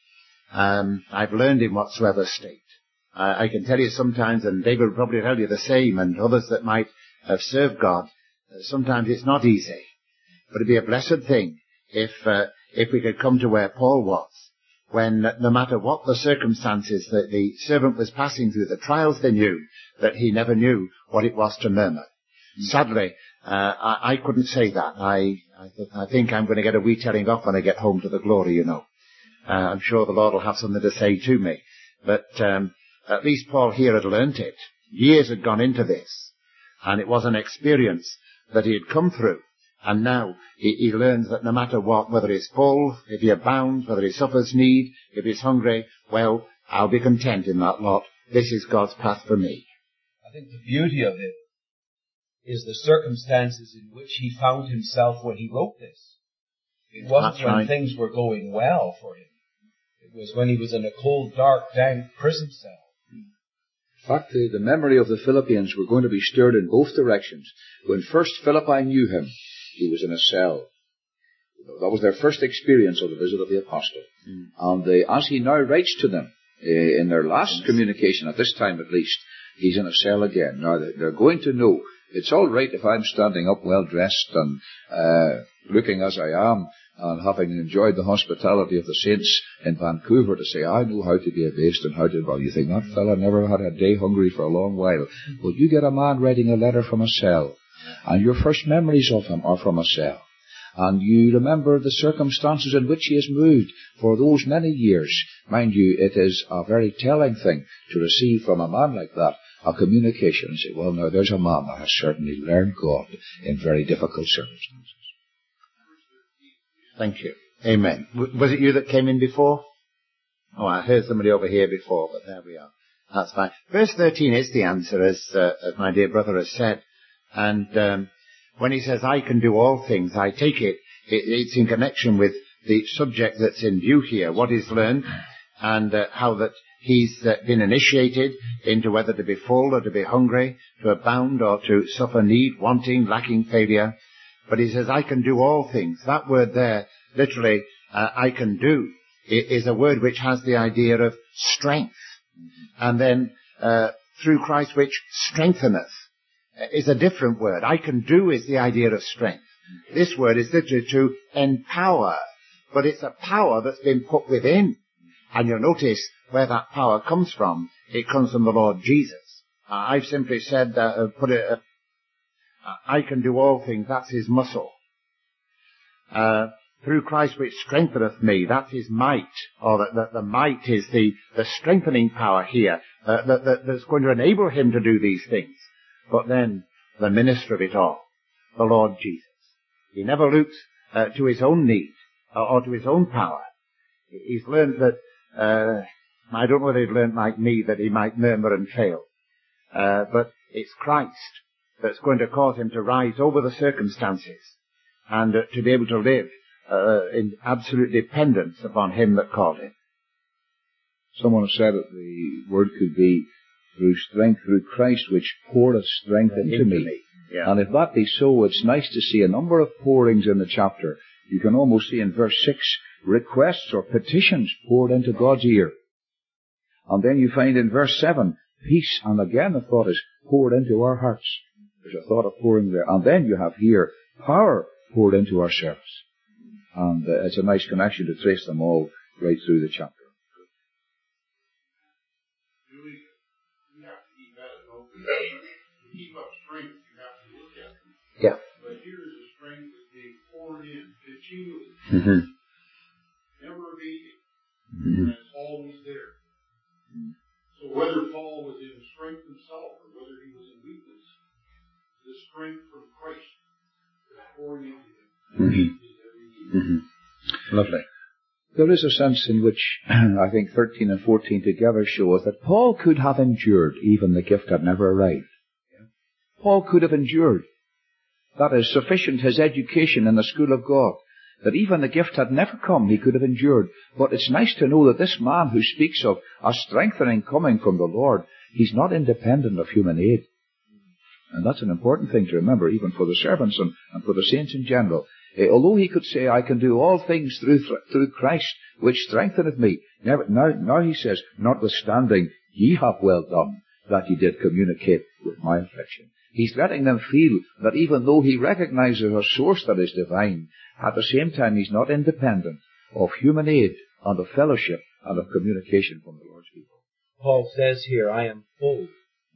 I've learned in whatsoever state. I can tell you sometimes, and David will probably tell you the same, and others that might have served God, sometimes it's not easy. But it'd be a blessed thing if we could come to where Paul was, when no matter what the circumstances that the servant was passing through, the trials they knew, that he never knew what it was to murmur. Sadly, I couldn't say that. I think I'm going to get a wee telling off when I get home to the glory, you know. I'm sure the Lord will have something to say to me. But at least Paul here had learnt it. Years had gone into this. And it was an experience that he had come through. And now he learns that no matter what, whether he's full, if he abounds, whether he suffers need, if he's hungry, well, I'll be content in that lot. This is God's path for me. I think the beauty of it is the circumstances in which he found himself when he wrote this. It wasn't when things were going well for him. It was when he was in a cold, dark, dank prison cell. In fact, the memory of the Philippians were going to be stirred in both directions. When first Philippi knew him, he was in a cell. That was their first experience of the visit of the apostle. And as he now writes to them, in their last communication, at this time at least, he's in a cell again. Now, they're going to know, it's all right if I'm standing up well dressed and looking as I am, and having enjoyed the hospitality of the saints in Vancouver, to say, I know how to be abased and how to, well, you think that fella never had a day hungry for a long while. Well, you get a man writing a letter from a cell, and your first memories of him are from a cell. And you remember the circumstances in which he has moved for those many years. Mind you, it is a very telling thing to receive from a man like that a communication and say, well, now there's a man that has certainly learned God in very difficult circumstances. Thank you. Amen. Was it you that came in before? Oh, I heard somebody over here before, but there we are. That's fine. Verse 13 is the answer, as my dear brother has said. And when he says, I can do all things, I take it's in connection with the subject that's in view here, what he's learned, and how that he's been initiated into whether to be full or to be hungry, to abound or to suffer need, wanting, lacking, failure. But he says, I can do all things. That word there, literally, I can do, is a word which has the idea of strength. And then, through Christ which strengtheneth, is a different word. I can do is the idea of strength. This word is literally to empower, but it's a power that's been put within. And you'll notice where that power comes from. It comes from the Lord Jesus. I've simply said, I can do all things, that's his muscle. Through Christ which strengtheneth me, that's his might, or the might is the strengthening power here, that's going to enable him to do these things. But then, the minister of it all, the Lord Jesus. He never looks to his own need, or to his own power. He's learned that, I don't know whether he'd learned like me, that he might murmur and fail. But it's Christ that's going to cause him to rise over the circumstances and to be able to live in absolute dependence upon him that called him. Someone has said that the word could be through strength, through Christ, which poureth strength into me. Yeah. And if that be so, it's nice to see a number of pourings in the chapter. You can almost see in verse 6 requests or petitions poured into God's ear. And then you find in verse 7 peace, and again the thought is poured into our hearts. There's a thought of pouring there. And then you have here power poured into our service. And it's a nice connection to trace them all right through the chapter. You have to keep at it, don't you? To keep up strength, you have to look at it. Yeah. But here is a strength that's being poured in continually. Mm-hmm. Never abating. Mm-hmm. And it's always there. So whether Paul was in strength himself or whether he was in weakness, the strength from Christ that's pouring into him. Lovely. There is a sense in which I think 13 and 14 together show us that Paul could have endured even the gift had never arrived. Paul could have endured. That is sufficient, his education in the school of God, that even the gift had never come, he could have endured. But it's nice to know that this man who speaks of a strengthening coming from the Lord, he's not independent of human aid. And that's an important thing to remember, even for the servants and for the saints in general. Although he could say, I can do all things through Christ, which strengtheneth me. Now he says, notwithstanding, ye have well done, that ye did communicate with my affliction. He's letting them feel that even though he recognizes a source that is divine, at the same time he's not independent of human aid and of fellowship and of communication from the Lord's people. Paul says here, I am full.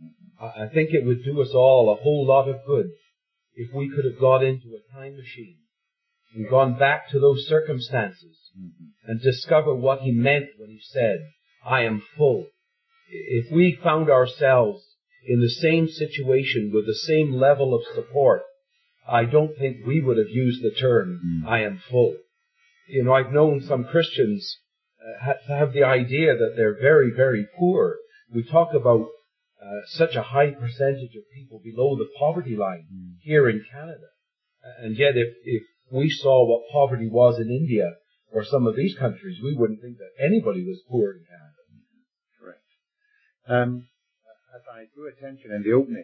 I think it would do us all a whole lot of good if we could have got into a time machine and gone back to those circumstances and discover what he meant when he said, I am full. If we found ourselves in the same situation with the same level of support, I don't think we would have used the term, I am full. You know, I've known some Christians have the idea that they're very, very poor. We talk about such a high percentage of people below the poverty line here in Canada. And yet if we saw what poverty was in India or some of these countries, we wouldn't think that anybody was poor in Canada. Correct. As I drew attention in the opening,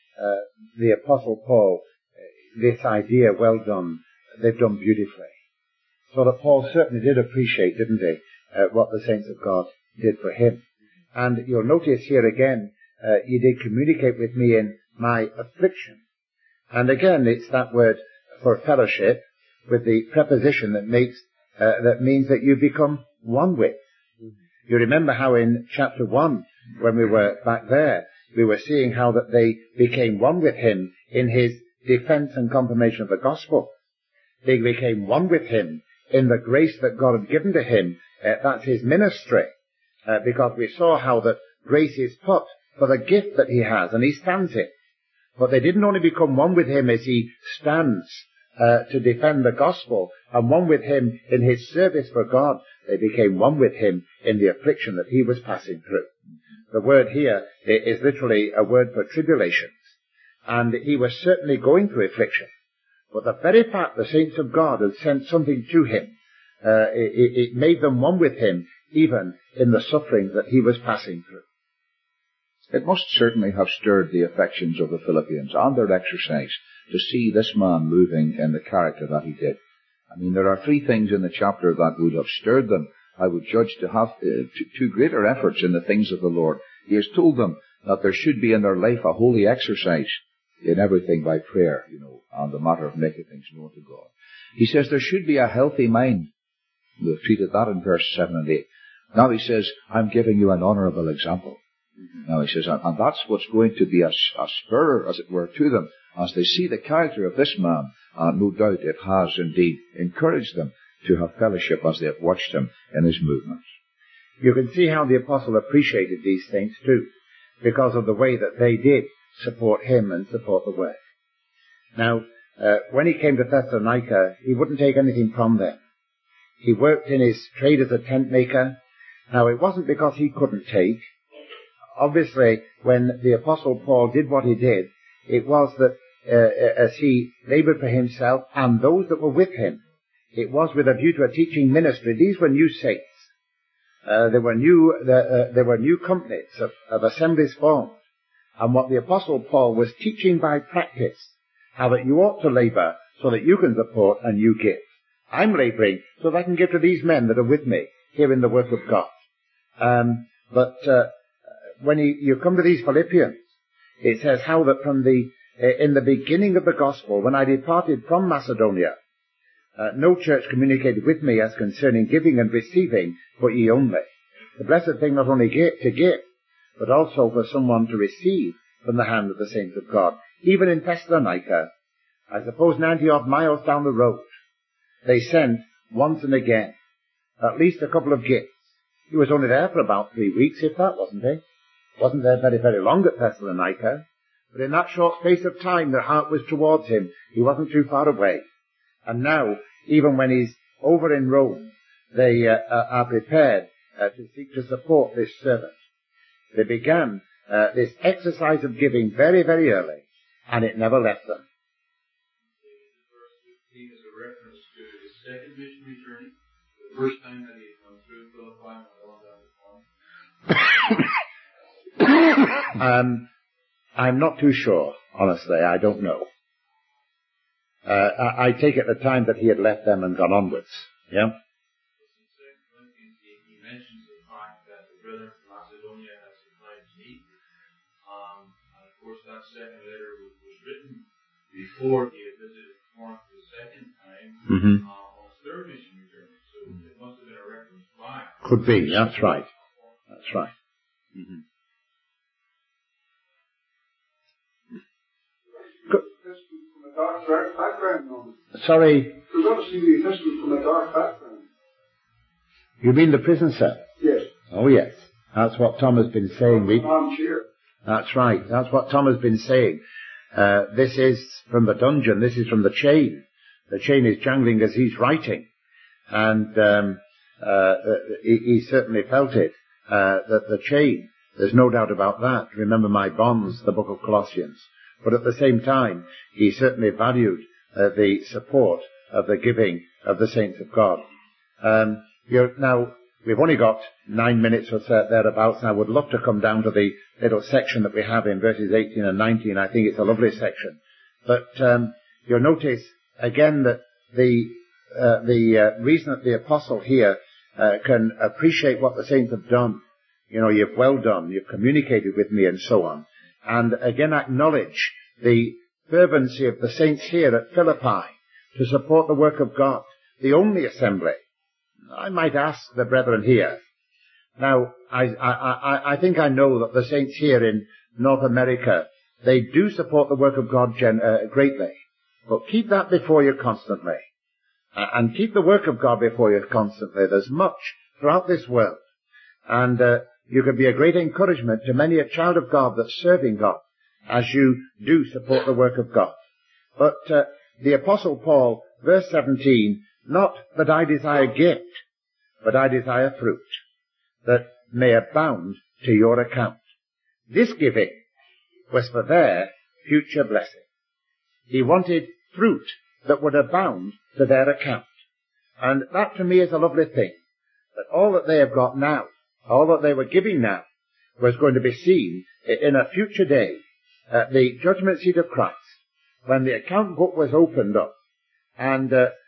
the Apostle Paul, this idea, well done, they've done beautifully. So that Paul certainly did appreciate, didn't he, what the saints of God did for him. And you'll notice here again, you did communicate with me in my affliction. And again, it's that word for fellowship with the preposition that means that you become one with. You remember how in chapter 1, when we were back there, we were seeing how that they became one with him in his defense and confirmation of the gospel. They became one with him in the grace that God had given to him. That's his ministry. Because we saw how that grace is put for the gift that he has, and he stands it. But they didn't only become one with him as he stands to defend the gospel, and one with him in his service for God. They became one with him in the affliction that he was passing through. The word here is literally a word for tribulations. And he was certainly going through affliction. But the very fact the saints of God had sent something to him, it made them one with him, even in the suffering that he was passing through. It must certainly have stirred the affections of the Philippians and their exercise to see this man moving in the character that he did. I mean, there are three things in the chapter that would have stirred them, I would judge, to have two greater efforts in the things of the Lord. He has told them that there should be in their life a holy exercise in everything by prayer, on the matter of making things known to God. He says there should be a healthy mind. We've treated that in verse 7 and 8. Now he says, I'm giving you an honourable example. Now he says, and that's what's going to be a spur, as it were, to them, as they see the character of this man, and no doubt it has indeed encouraged them to have fellowship as they have watched him in his movements. You can see how the apostle appreciated these things too, because of the way that they did support him and support the work. Now, when he came to Thessalonica, he wouldn't take anything from them. He worked in his trade as a tent maker. Now, it wasn't because he couldn't take. Obviously, when the Apostle Paul did what he did, it was that as he labored for himself and those that were with him, it was with a view to a teaching ministry. These were new saints. There were new companies of assemblies formed. And what the Apostle Paul was teaching by practice, how that you ought to labor so that you can support and you give. I'm laboring so that I can give to these men that are with me here in the work of God. But when you come to these Philippians, it says how that in the beginning of the gospel, when I departed from Macedonia, no church communicated with me as concerning giving and receiving, but ye only. The blessed thing not only to give, but also for someone to receive from the hand of the saints of God. Even in Thessalonica, I suppose 90-odd miles down the road, they sent once and again at least a couple of gifts. He was only there for about 3 weeks, if that, wasn't he? Wasn't there very, very long at Thessalonica. But in that short space of time, their heart was towards him. He wasn't too far away. And now, even when he's over in Rome, they are prepared to seek to support this servant. They began this exercise of giving very, very early, and it never left them. Verse 15 is a reference to his second missionary journey, the first time that he had come through Philippi and all that. I'm not too sure, honestly. I don't know. I take it the time that he had left them and gone onwards. Yeah? He mentions the fact that the brethren from Macedonia had supplied his need. And of course that second letter was written before he had visited Corinth the second time on his third missionary journey. So it must have been a reference back. Could be, that's right. That's right. Mm-hmm. Dark background on it. Sorry? We're going to see the epistle from a dark background. You mean the prison cell? Yes. Oh yes. That's what Tom has been saying. Armchair. That's right. That's what Tom has been saying. This is from the dungeon. This is from the chain. The chain is jangling as he's writing. And he certainly felt it. That the chain, there's no doubt about that. Remember my bonds, the book of Colossians. But at the same time, he certainly valued the support of the giving of the saints of God. Now, we've only got 9 minutes or so thereabouts, and I would love to come down to the little section that we have in verses 18 and 19. I think it's a lovely section. But you'll notice again that the reason that the apostle here can appreciate what the saints have done. You know, you've well done, you've communicated with me, and so on. And again acknowledge the fervency of the saints here at Philippi to support the work of God, the only assembly. I might ask the brethren here. Now, I think I know that the saints here in North America, they do support the work of God greatly. But keep that before you constantly. And keep the work of God before you constantly. There's much throughout this world. And you can be a great encouragement to many a child of God that's serving God as you do support the work of God. But the Apostle Paul, verse 17, not that I desire gift, but I desire fruit, that may abound to your account. This giving was for their future blessing. He wanted fruit that would abound to their account. And that to me is a lovely thing, that all that they have got now, all that they were giving now, was going to be seen in a future day at the judgment seat of Christ, when the account book was opened up, and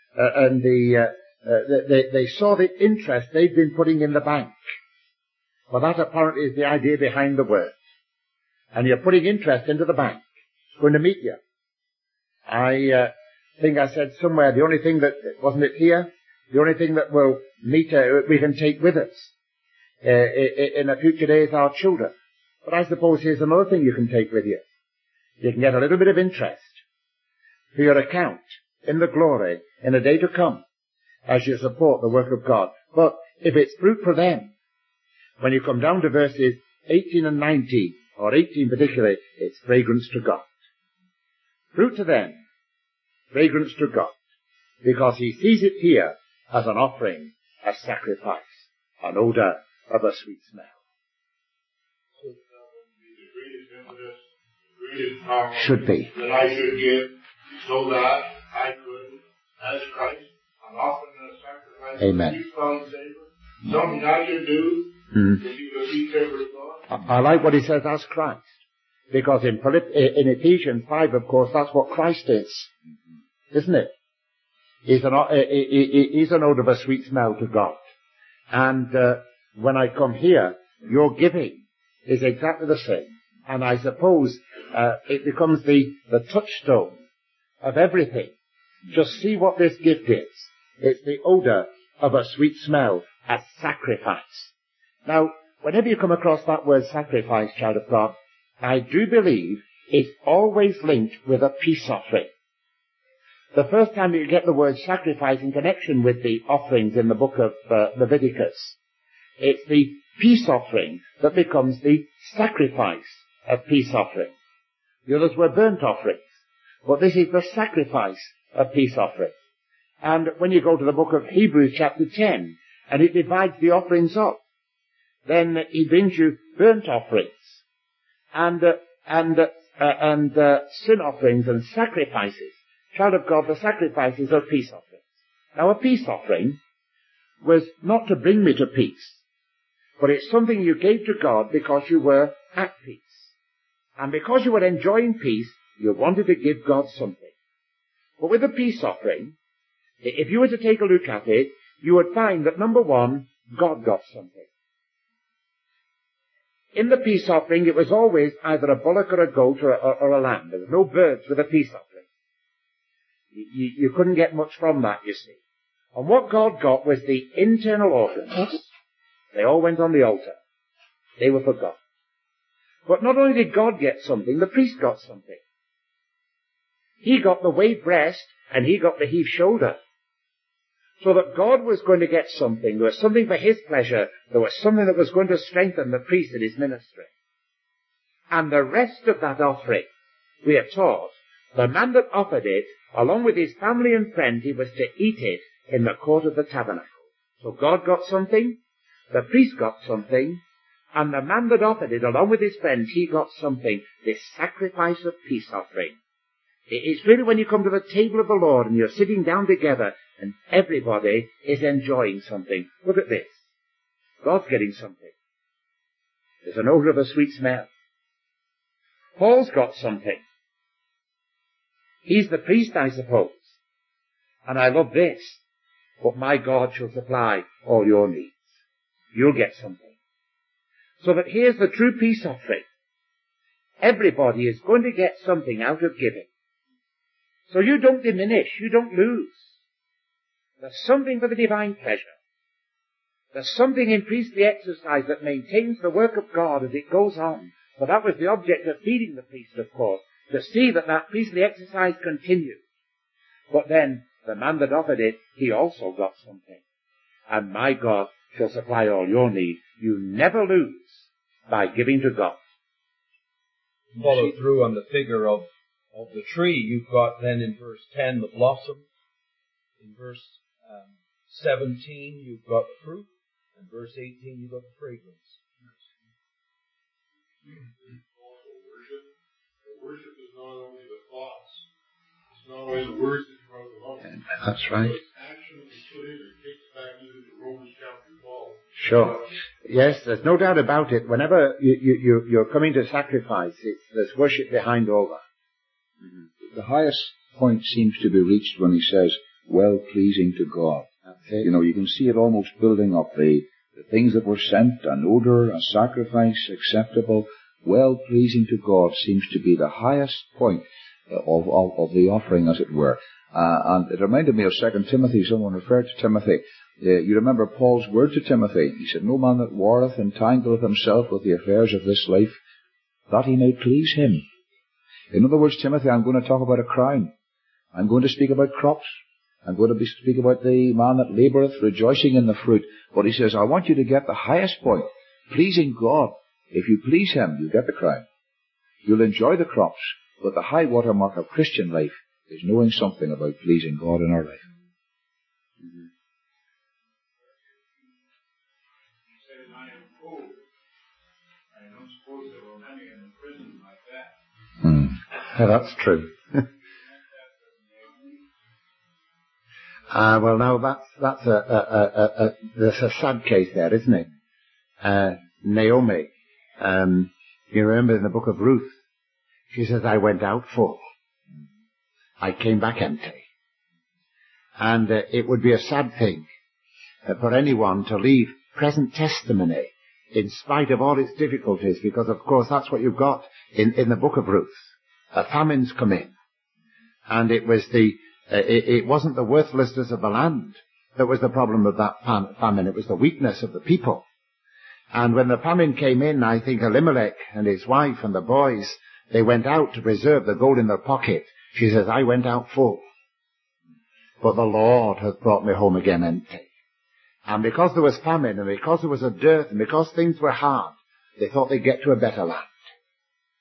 they saw the interest they'd been putting in the bank. Well, that apparently is the idea behind the word. And you're putting interest into the bank. It's going to meet you. I think I said somewhere, the only thing that, wasn't it here? The only thing that will meet, we can take with us in a future day is our children. But I suppose here's another thing you can take with you. You can get a little bit of interest for your account in the glory in a day to come as you support the work of God. But if it's fruit for them, when you come down to verses 18 and 19, or 18 particularly, it's fragrance to God. Fruit to them, fragrance to God, because he sees it here as an offering, a sacrifice, an odor of a sweet smell. Should be. That I should give, so that I could, as Christ, an offering and a sacrifice. Amen. Something I should do, if you could be careful of God. I like what he says, as Christ. Because in Ephesians 5, of course, that's what Christ is. Isn't it? He's an odor of a sweet smell to God. And when I come here, your giving is exactly the same. And I suppose it becomes the touchstone of everything. Just see what this gift is. It's the odor of a sweet smell, a sacrifice. Now, whenever you come across that word sacrifice, child of God, I do believe it's always linked with a peace offering. The first time you get the word sacrifice in connection with the offerings in the book of Leviticus, it's the peace offering that becomes the sacrifice of peace offering. The others were burnt offerings. But this is the sacrifice of peace offering. And when you go to the book of Hebrews chapter 10, and it divides the offerings up, then he brings you burnt offerings and sin offerings and sacrifices. Child of God, the sacrifices are peace offerings. Now a peace offering was not to bring me to peace, but it's something you gave to God because you were at peace. And because you were enjoying peace, you wanted to give God something. But with a peace offering, if you were to take a look at it, you would find that number one, God got something. In the peace offering, it was always either a bullock or a goat or a lamb. There were no birds with a peace offering. You couldn't get much from that, you see. And what God got was the internal organs. They all went on the altar. They were for God. But not only did God get something, the priest got something. He got the waved breast and he got the heaved shoulder. So that God was going to get something. There was something for his pleasure. There was something that was going to strengthen the priest in his ministry. And the rest of that offering, we are taught, the man that offered it, along with his family and friends, he was to eat it in the court of the tabernacle. So God got something, the priest got something, and the man that offered it, along with his friends, he got something, this sacrifice of peace offering. It's really when you come to the table of the Lord and you're sitting down together and everybody is enjoying something. Look at this. God's getting something. There's an odor of a sweet smell. Paul's got something. He's the priest, I suppose. And I love this. But my God shall supply all your needs. You'll get something. So that here's the true peace offering. Everybody is going to get something out of giving. So you don't diminish, you don't lose. There's something for the divine pleasure. There's something in priestly exercise that maintains the work of God as it goes on. For that was the object of feeding the priest, of course, to see that that priestly exercise continued. But then, the man that offered it, he also got something. And my God shall supply all your need. You never lose by giving to God. Follow through on the figure of the tree. You've got then in verse 10 the blossom. In verse 17 you've got the fruit. And verse 18 you've got the fragrance. Also worship. The worship is not only the thoughts. It's not only the words that come out of the mouth. That's right. It's action that we put in. It takes back even to Romans chapter 12. Sure. Yes, there's no doubt about it. Whenever you're coming to sacrifice, there's worship behind all that. The highest point seems to be reached when he says, well pleasing to God. That's it. You know, you can see it almost building up. The things that were sent, an odor, a sacrifice, acceptable, well pleasing to God seems to be the highest point of the offering, as it were. And it reminded me of 2 Timothy. Someone referred to Timothy. You remember Paul's word to Timothy. He said, no man that warreth entangleth himself with the affairs of this life, that he may please him. In other words, Timothy, I'm going to talk about a crown. I'm going to speak about crops. I'm going to speak about the man that laboureth, rejoicing in the fruit. But he says, I want you to get the highest point, pleasing God. If you please him, you get the crown. You'll enjoy the crops. But the high watermark of Christian life is knowing something about pleasing God in our life. He said, I am poor. I don't suppose there were many in the prison like that. Yeah, that's true. Well, now that's a sad case there, isn't it? Naomi, you remember in the book of Ruth, she says, I went out full. I came back empty. And it would be a sad thing for anyone to leave present testimony in spite of all its difficulties, because of course that's what you've got in the book of Ruth. Famines come in. And it was it wasn't the worthlessness of the land that was the problem of that famine. It was the weakness of the people. And when the famine came in, I think Elimelech and his wife and the boys, they went out to preserve the gold in their pocket. She says, I went out full, but the Lord hath brought me home again empty. And because there was famine, and because there was a dearth, and because things were hard, they thought they'd get to a better land. But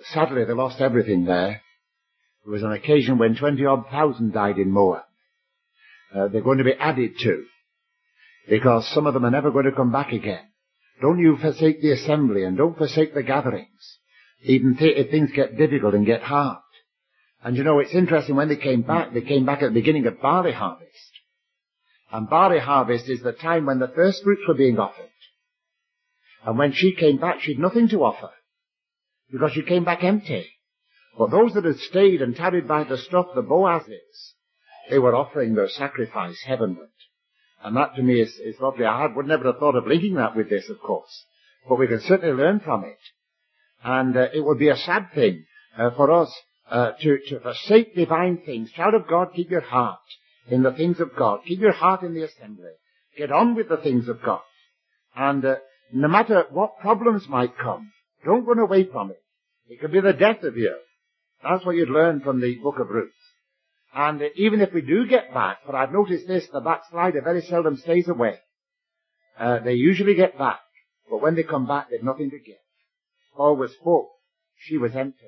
sadly, they lost everything there. There was an occasion when 20-odd thousand died in Moab. They're going to be added to, because some of them are never going to come back again. Don't you forsake the assembly, and don't forsake the gatherings, even if things get difficult and get hard. And you know, it's interesting, when they came back at the beginning of barley harvest. And barley harvest is the time when the first fruits were being offered. And when she came back, she'd nothing to offer, because she came back empty. But those that had stayed and tarried by the stuff, the Boazes, they were offering their sacrifice heavenward. And that to me is lovely. I would never have thought of linking that with this, of course. But we can certainly learn from it. And it would be a sad thing for us to forsake divine things. Child of God, keep your heart in the things of God. Keep your heart in the assembly. Get on with the things of God. And no matter what problems might come, don't run away from it. It could be the death of you. That's what you'd learn from the book of Ruth. And even if we do get back, for I've noticed this, the backslider very seldom stays away. They usually get back, but when they come back, they've nothing to give. Paul was full. She was empty.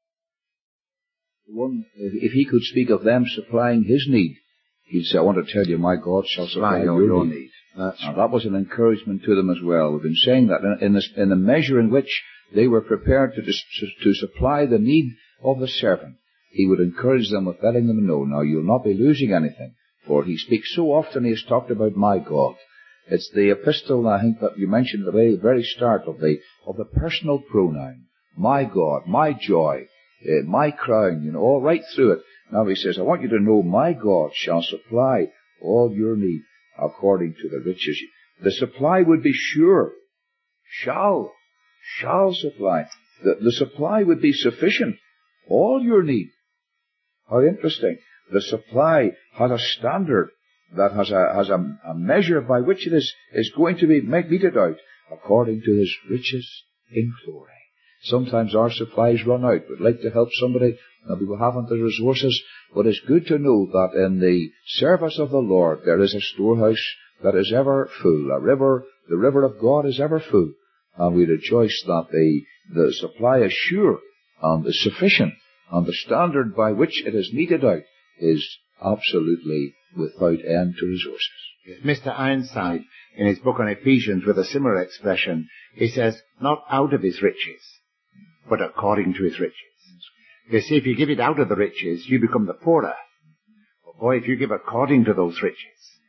If he could speak of them supplying his need, he'd say, I want to tell you, my God shall supply your need. That was an encouragement to them as well. We've been saying that in the measure in which they were prepared to supply the need of the servant, he would encourage them with letting them know, now you'll not be losing anything, for he speaks so often, he has talked about my God. It's the epistle, I think, that you mentioned at the very start of the personal pronoun. My God, my joy, my crown, all right through it. Now he says, I want you to know my God shall supply all your need according to the riches. The supply would be sure. Shall supply. The supply would be sufficient. All your need. How interesting. The supply has a standard that has a measure by which it is going to be meted out according to his riches in glory. Sometimes our supplies run out. We'd like to help somebody and we haven't the resources, but it's good to know that in the service of the Lord there is a storehouse that is ever full. The river of God is ever full. And we rejoice that the supply is sure and is sufficient, and the standard by which it is meted out is absolutely without end to resources. Mr. Ironside, in his book on Ephesians, with a similar expression, he says, not out of his riches, but according to his riches. You see, if you give it out of the riches, you become the poorer. But boy, if you give according to those riches,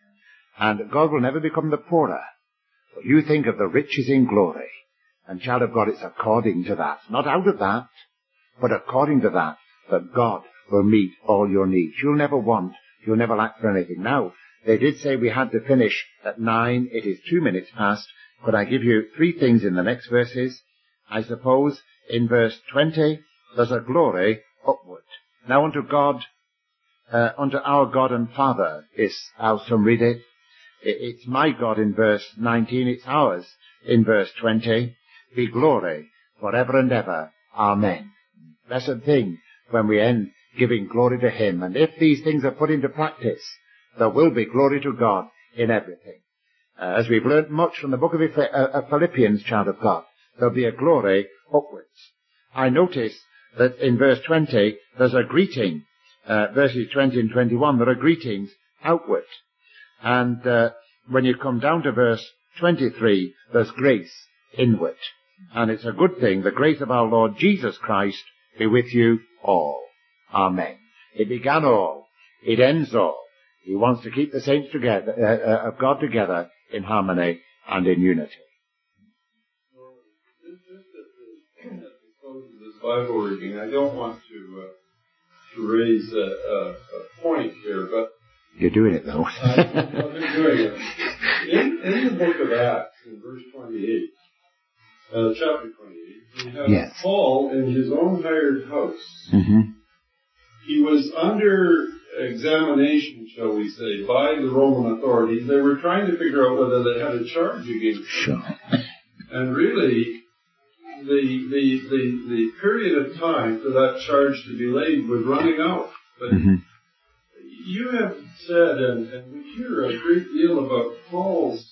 and God will never become the poorer, but you think of the riches in glory, and child of God, it's according to that, not out of that, but according to that God will meet all your needs. You'll never want, you'll never lack for anything. Now, they did say we had to finish at 9. It is 2 minutes past. Could I give you 3 things in the next verses? I suppose in verse 20, there's a glory upward. Now unto God, unto our God and Father is how some read it. It's my God in verse 19. It's ours in verse 20. Be glory forever and ever. Amen. Blessed thing when we end giving glory to Him. And if these things are put into practice, there will be glory to God in everything. As we've learnt much from the book of Philippians, child of God, there'll be a glory upwards. I notice that in verse 20, there's a greeting. Verses 20 and 21, there are greetings outward. And when you come down to verse 23, there's grace inward. And it's a good thing. The grace of our Lord Jesus Christ be with you all. Amen. It began all. It ends all. He wants to keep the saints together, of God together in harmony and in unity. Just at the close of this Bible reading, I don't want to raise a point here, but you're doing it though. I've been doing it. In the book of Acts, in verse 28, chapter 28, we have Paul in his own hired house. Mm-hmm. He was under examination, shall we say, by the Roman authorities. They were trying to figure out whether they had a charge against him. And really, the period of time for that charge to be laid was running out. But you have said, and we hear a great deal about Paul's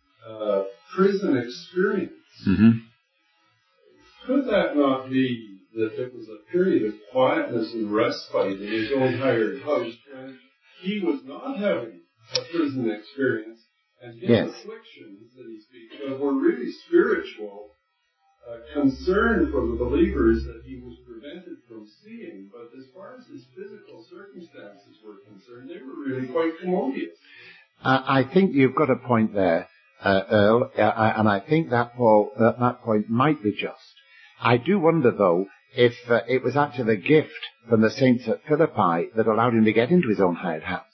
prison experience. Mm-hmm. Could that not be that there was a period of quietness and respite in his own hired house when he was not having a prison experience, and his afflictions that he speaks of were really spiritual concern for the believers that he was prevented from seeing. But as far as his physical circumstances were concerned, they were really quite commodious. I think you've got a point there, Earl, and I think that point might be just. I do wonder, though, if it was actually the gift from the saints at Philippi that allowed him to get into his own hired house.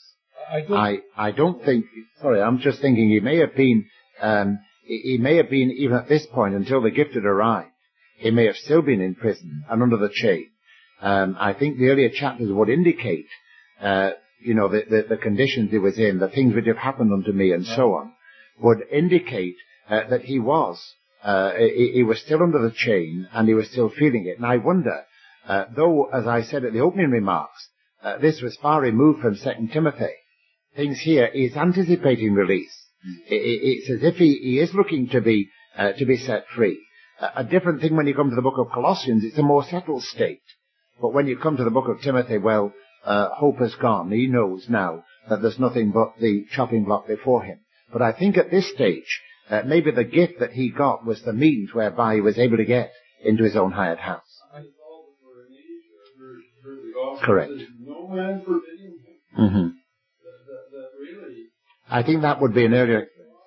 I don't think. Sorry, I'm just thinking he may have been even at this point until the gift had arrived. He may have still been in prison and under the chain. I think the earlier chapters would indicate, the conditions he was in, the things which have happened unto me, and so on, would indicate that he was still under the chain and he was still feeling it. And I wonder, though, as I said at the opening remarks, this was far removed from 2 Timothy. Things here, he's anticipating release. It's as if he is looking to be set free. A different thing when you come to the book of Colossians, it's a more settled state. But when you come to the book of Timothy, well, hope has gone. He knows now that there's nothing but the chopping block before him. But I think at this stage, maybe the gift that he got was the means whereby he was able to get into his own hired house. I thought that for an age heard the gospel. Correct. No man forbidding him. Mm-hmm. That really. I think that would be an earlier. In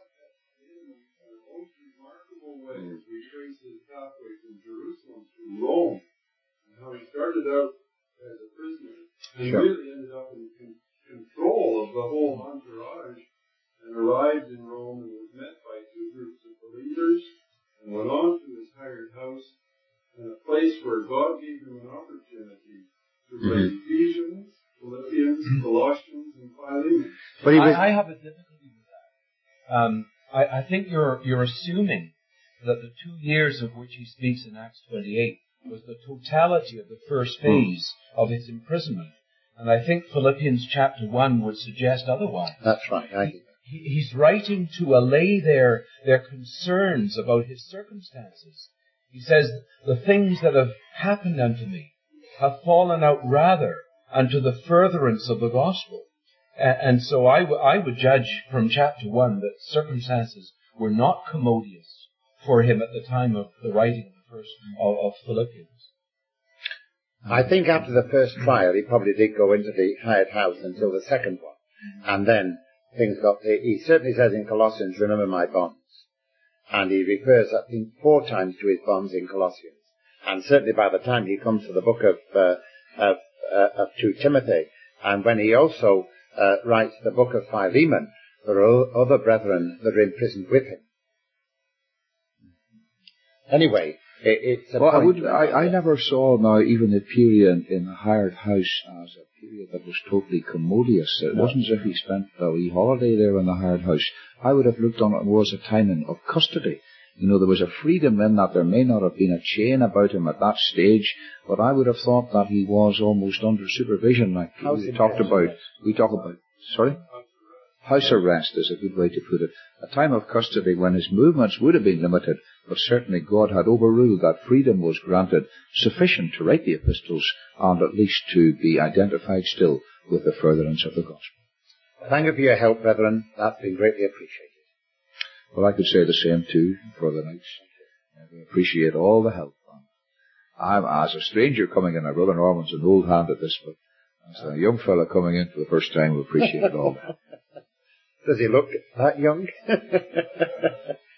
the most remarkable way, as we trace his pathway from Jerusalem to Rome, and how he started out as a prisoner, and really ended up in control of the whole entourage, and arrived in Rome and was met by two groups of believers, and went on to his hired house, and a place where God gave him an opportunity to write Ephesians, Philippians, Colossians, and Philemon. But I have a difficulty with that. I think you're assuming that the 2 years of which he speaks in Acts 28 was the totality of the first phase of his imprisonment. And I think Philippians chapter 1 would suggest otherwise. That's right. He's writing to allay their concerns about his circumstances. He says, the things that have happened unto me have fallen out rather unto the furtherance of the gospel. And so I would judge from chapter 1 that circumstances were not commodious for him at the time of the writing of Philippians. I think after the first trial, he probably did go into the hired house until the second one. And then things he certainly says in Colossians, remember my bonds. And he refers, I think, 4 times to his bonds in Colossians. And certainly by the time he comes to the book of 2 Timothy, and when he also writes the book of Philemon, there are other brethren that are imprisoned with him. Anyway, it's a point. I never saw now even the period in the hired house as a period that was totally commodious. It wasn't as if he spent a wee holiday there in the hired house. I would have looked on it as a time of custody. There was a freedom in that. There may not have been a chain about him at that stage, but I would have thought that he was almost under supervision, like we talk about. Sorry? House arrest is a good way to put it. A time of custody when his movements would have been limited, but certainly God had overruled that freedom was granted, sufficient to write the epistles and at least to be identified still with the furtherance of the gospel. Thank you for your help, brethren. That's been greatly appreciated. Well, I could say the same too, Brother Knights. We appreciate all the help. I'm, as a stranger coming in, Brother Norman's an old hand at this, but as a young fellow coming in for the first time, we appreciate all the help. Does he look that young?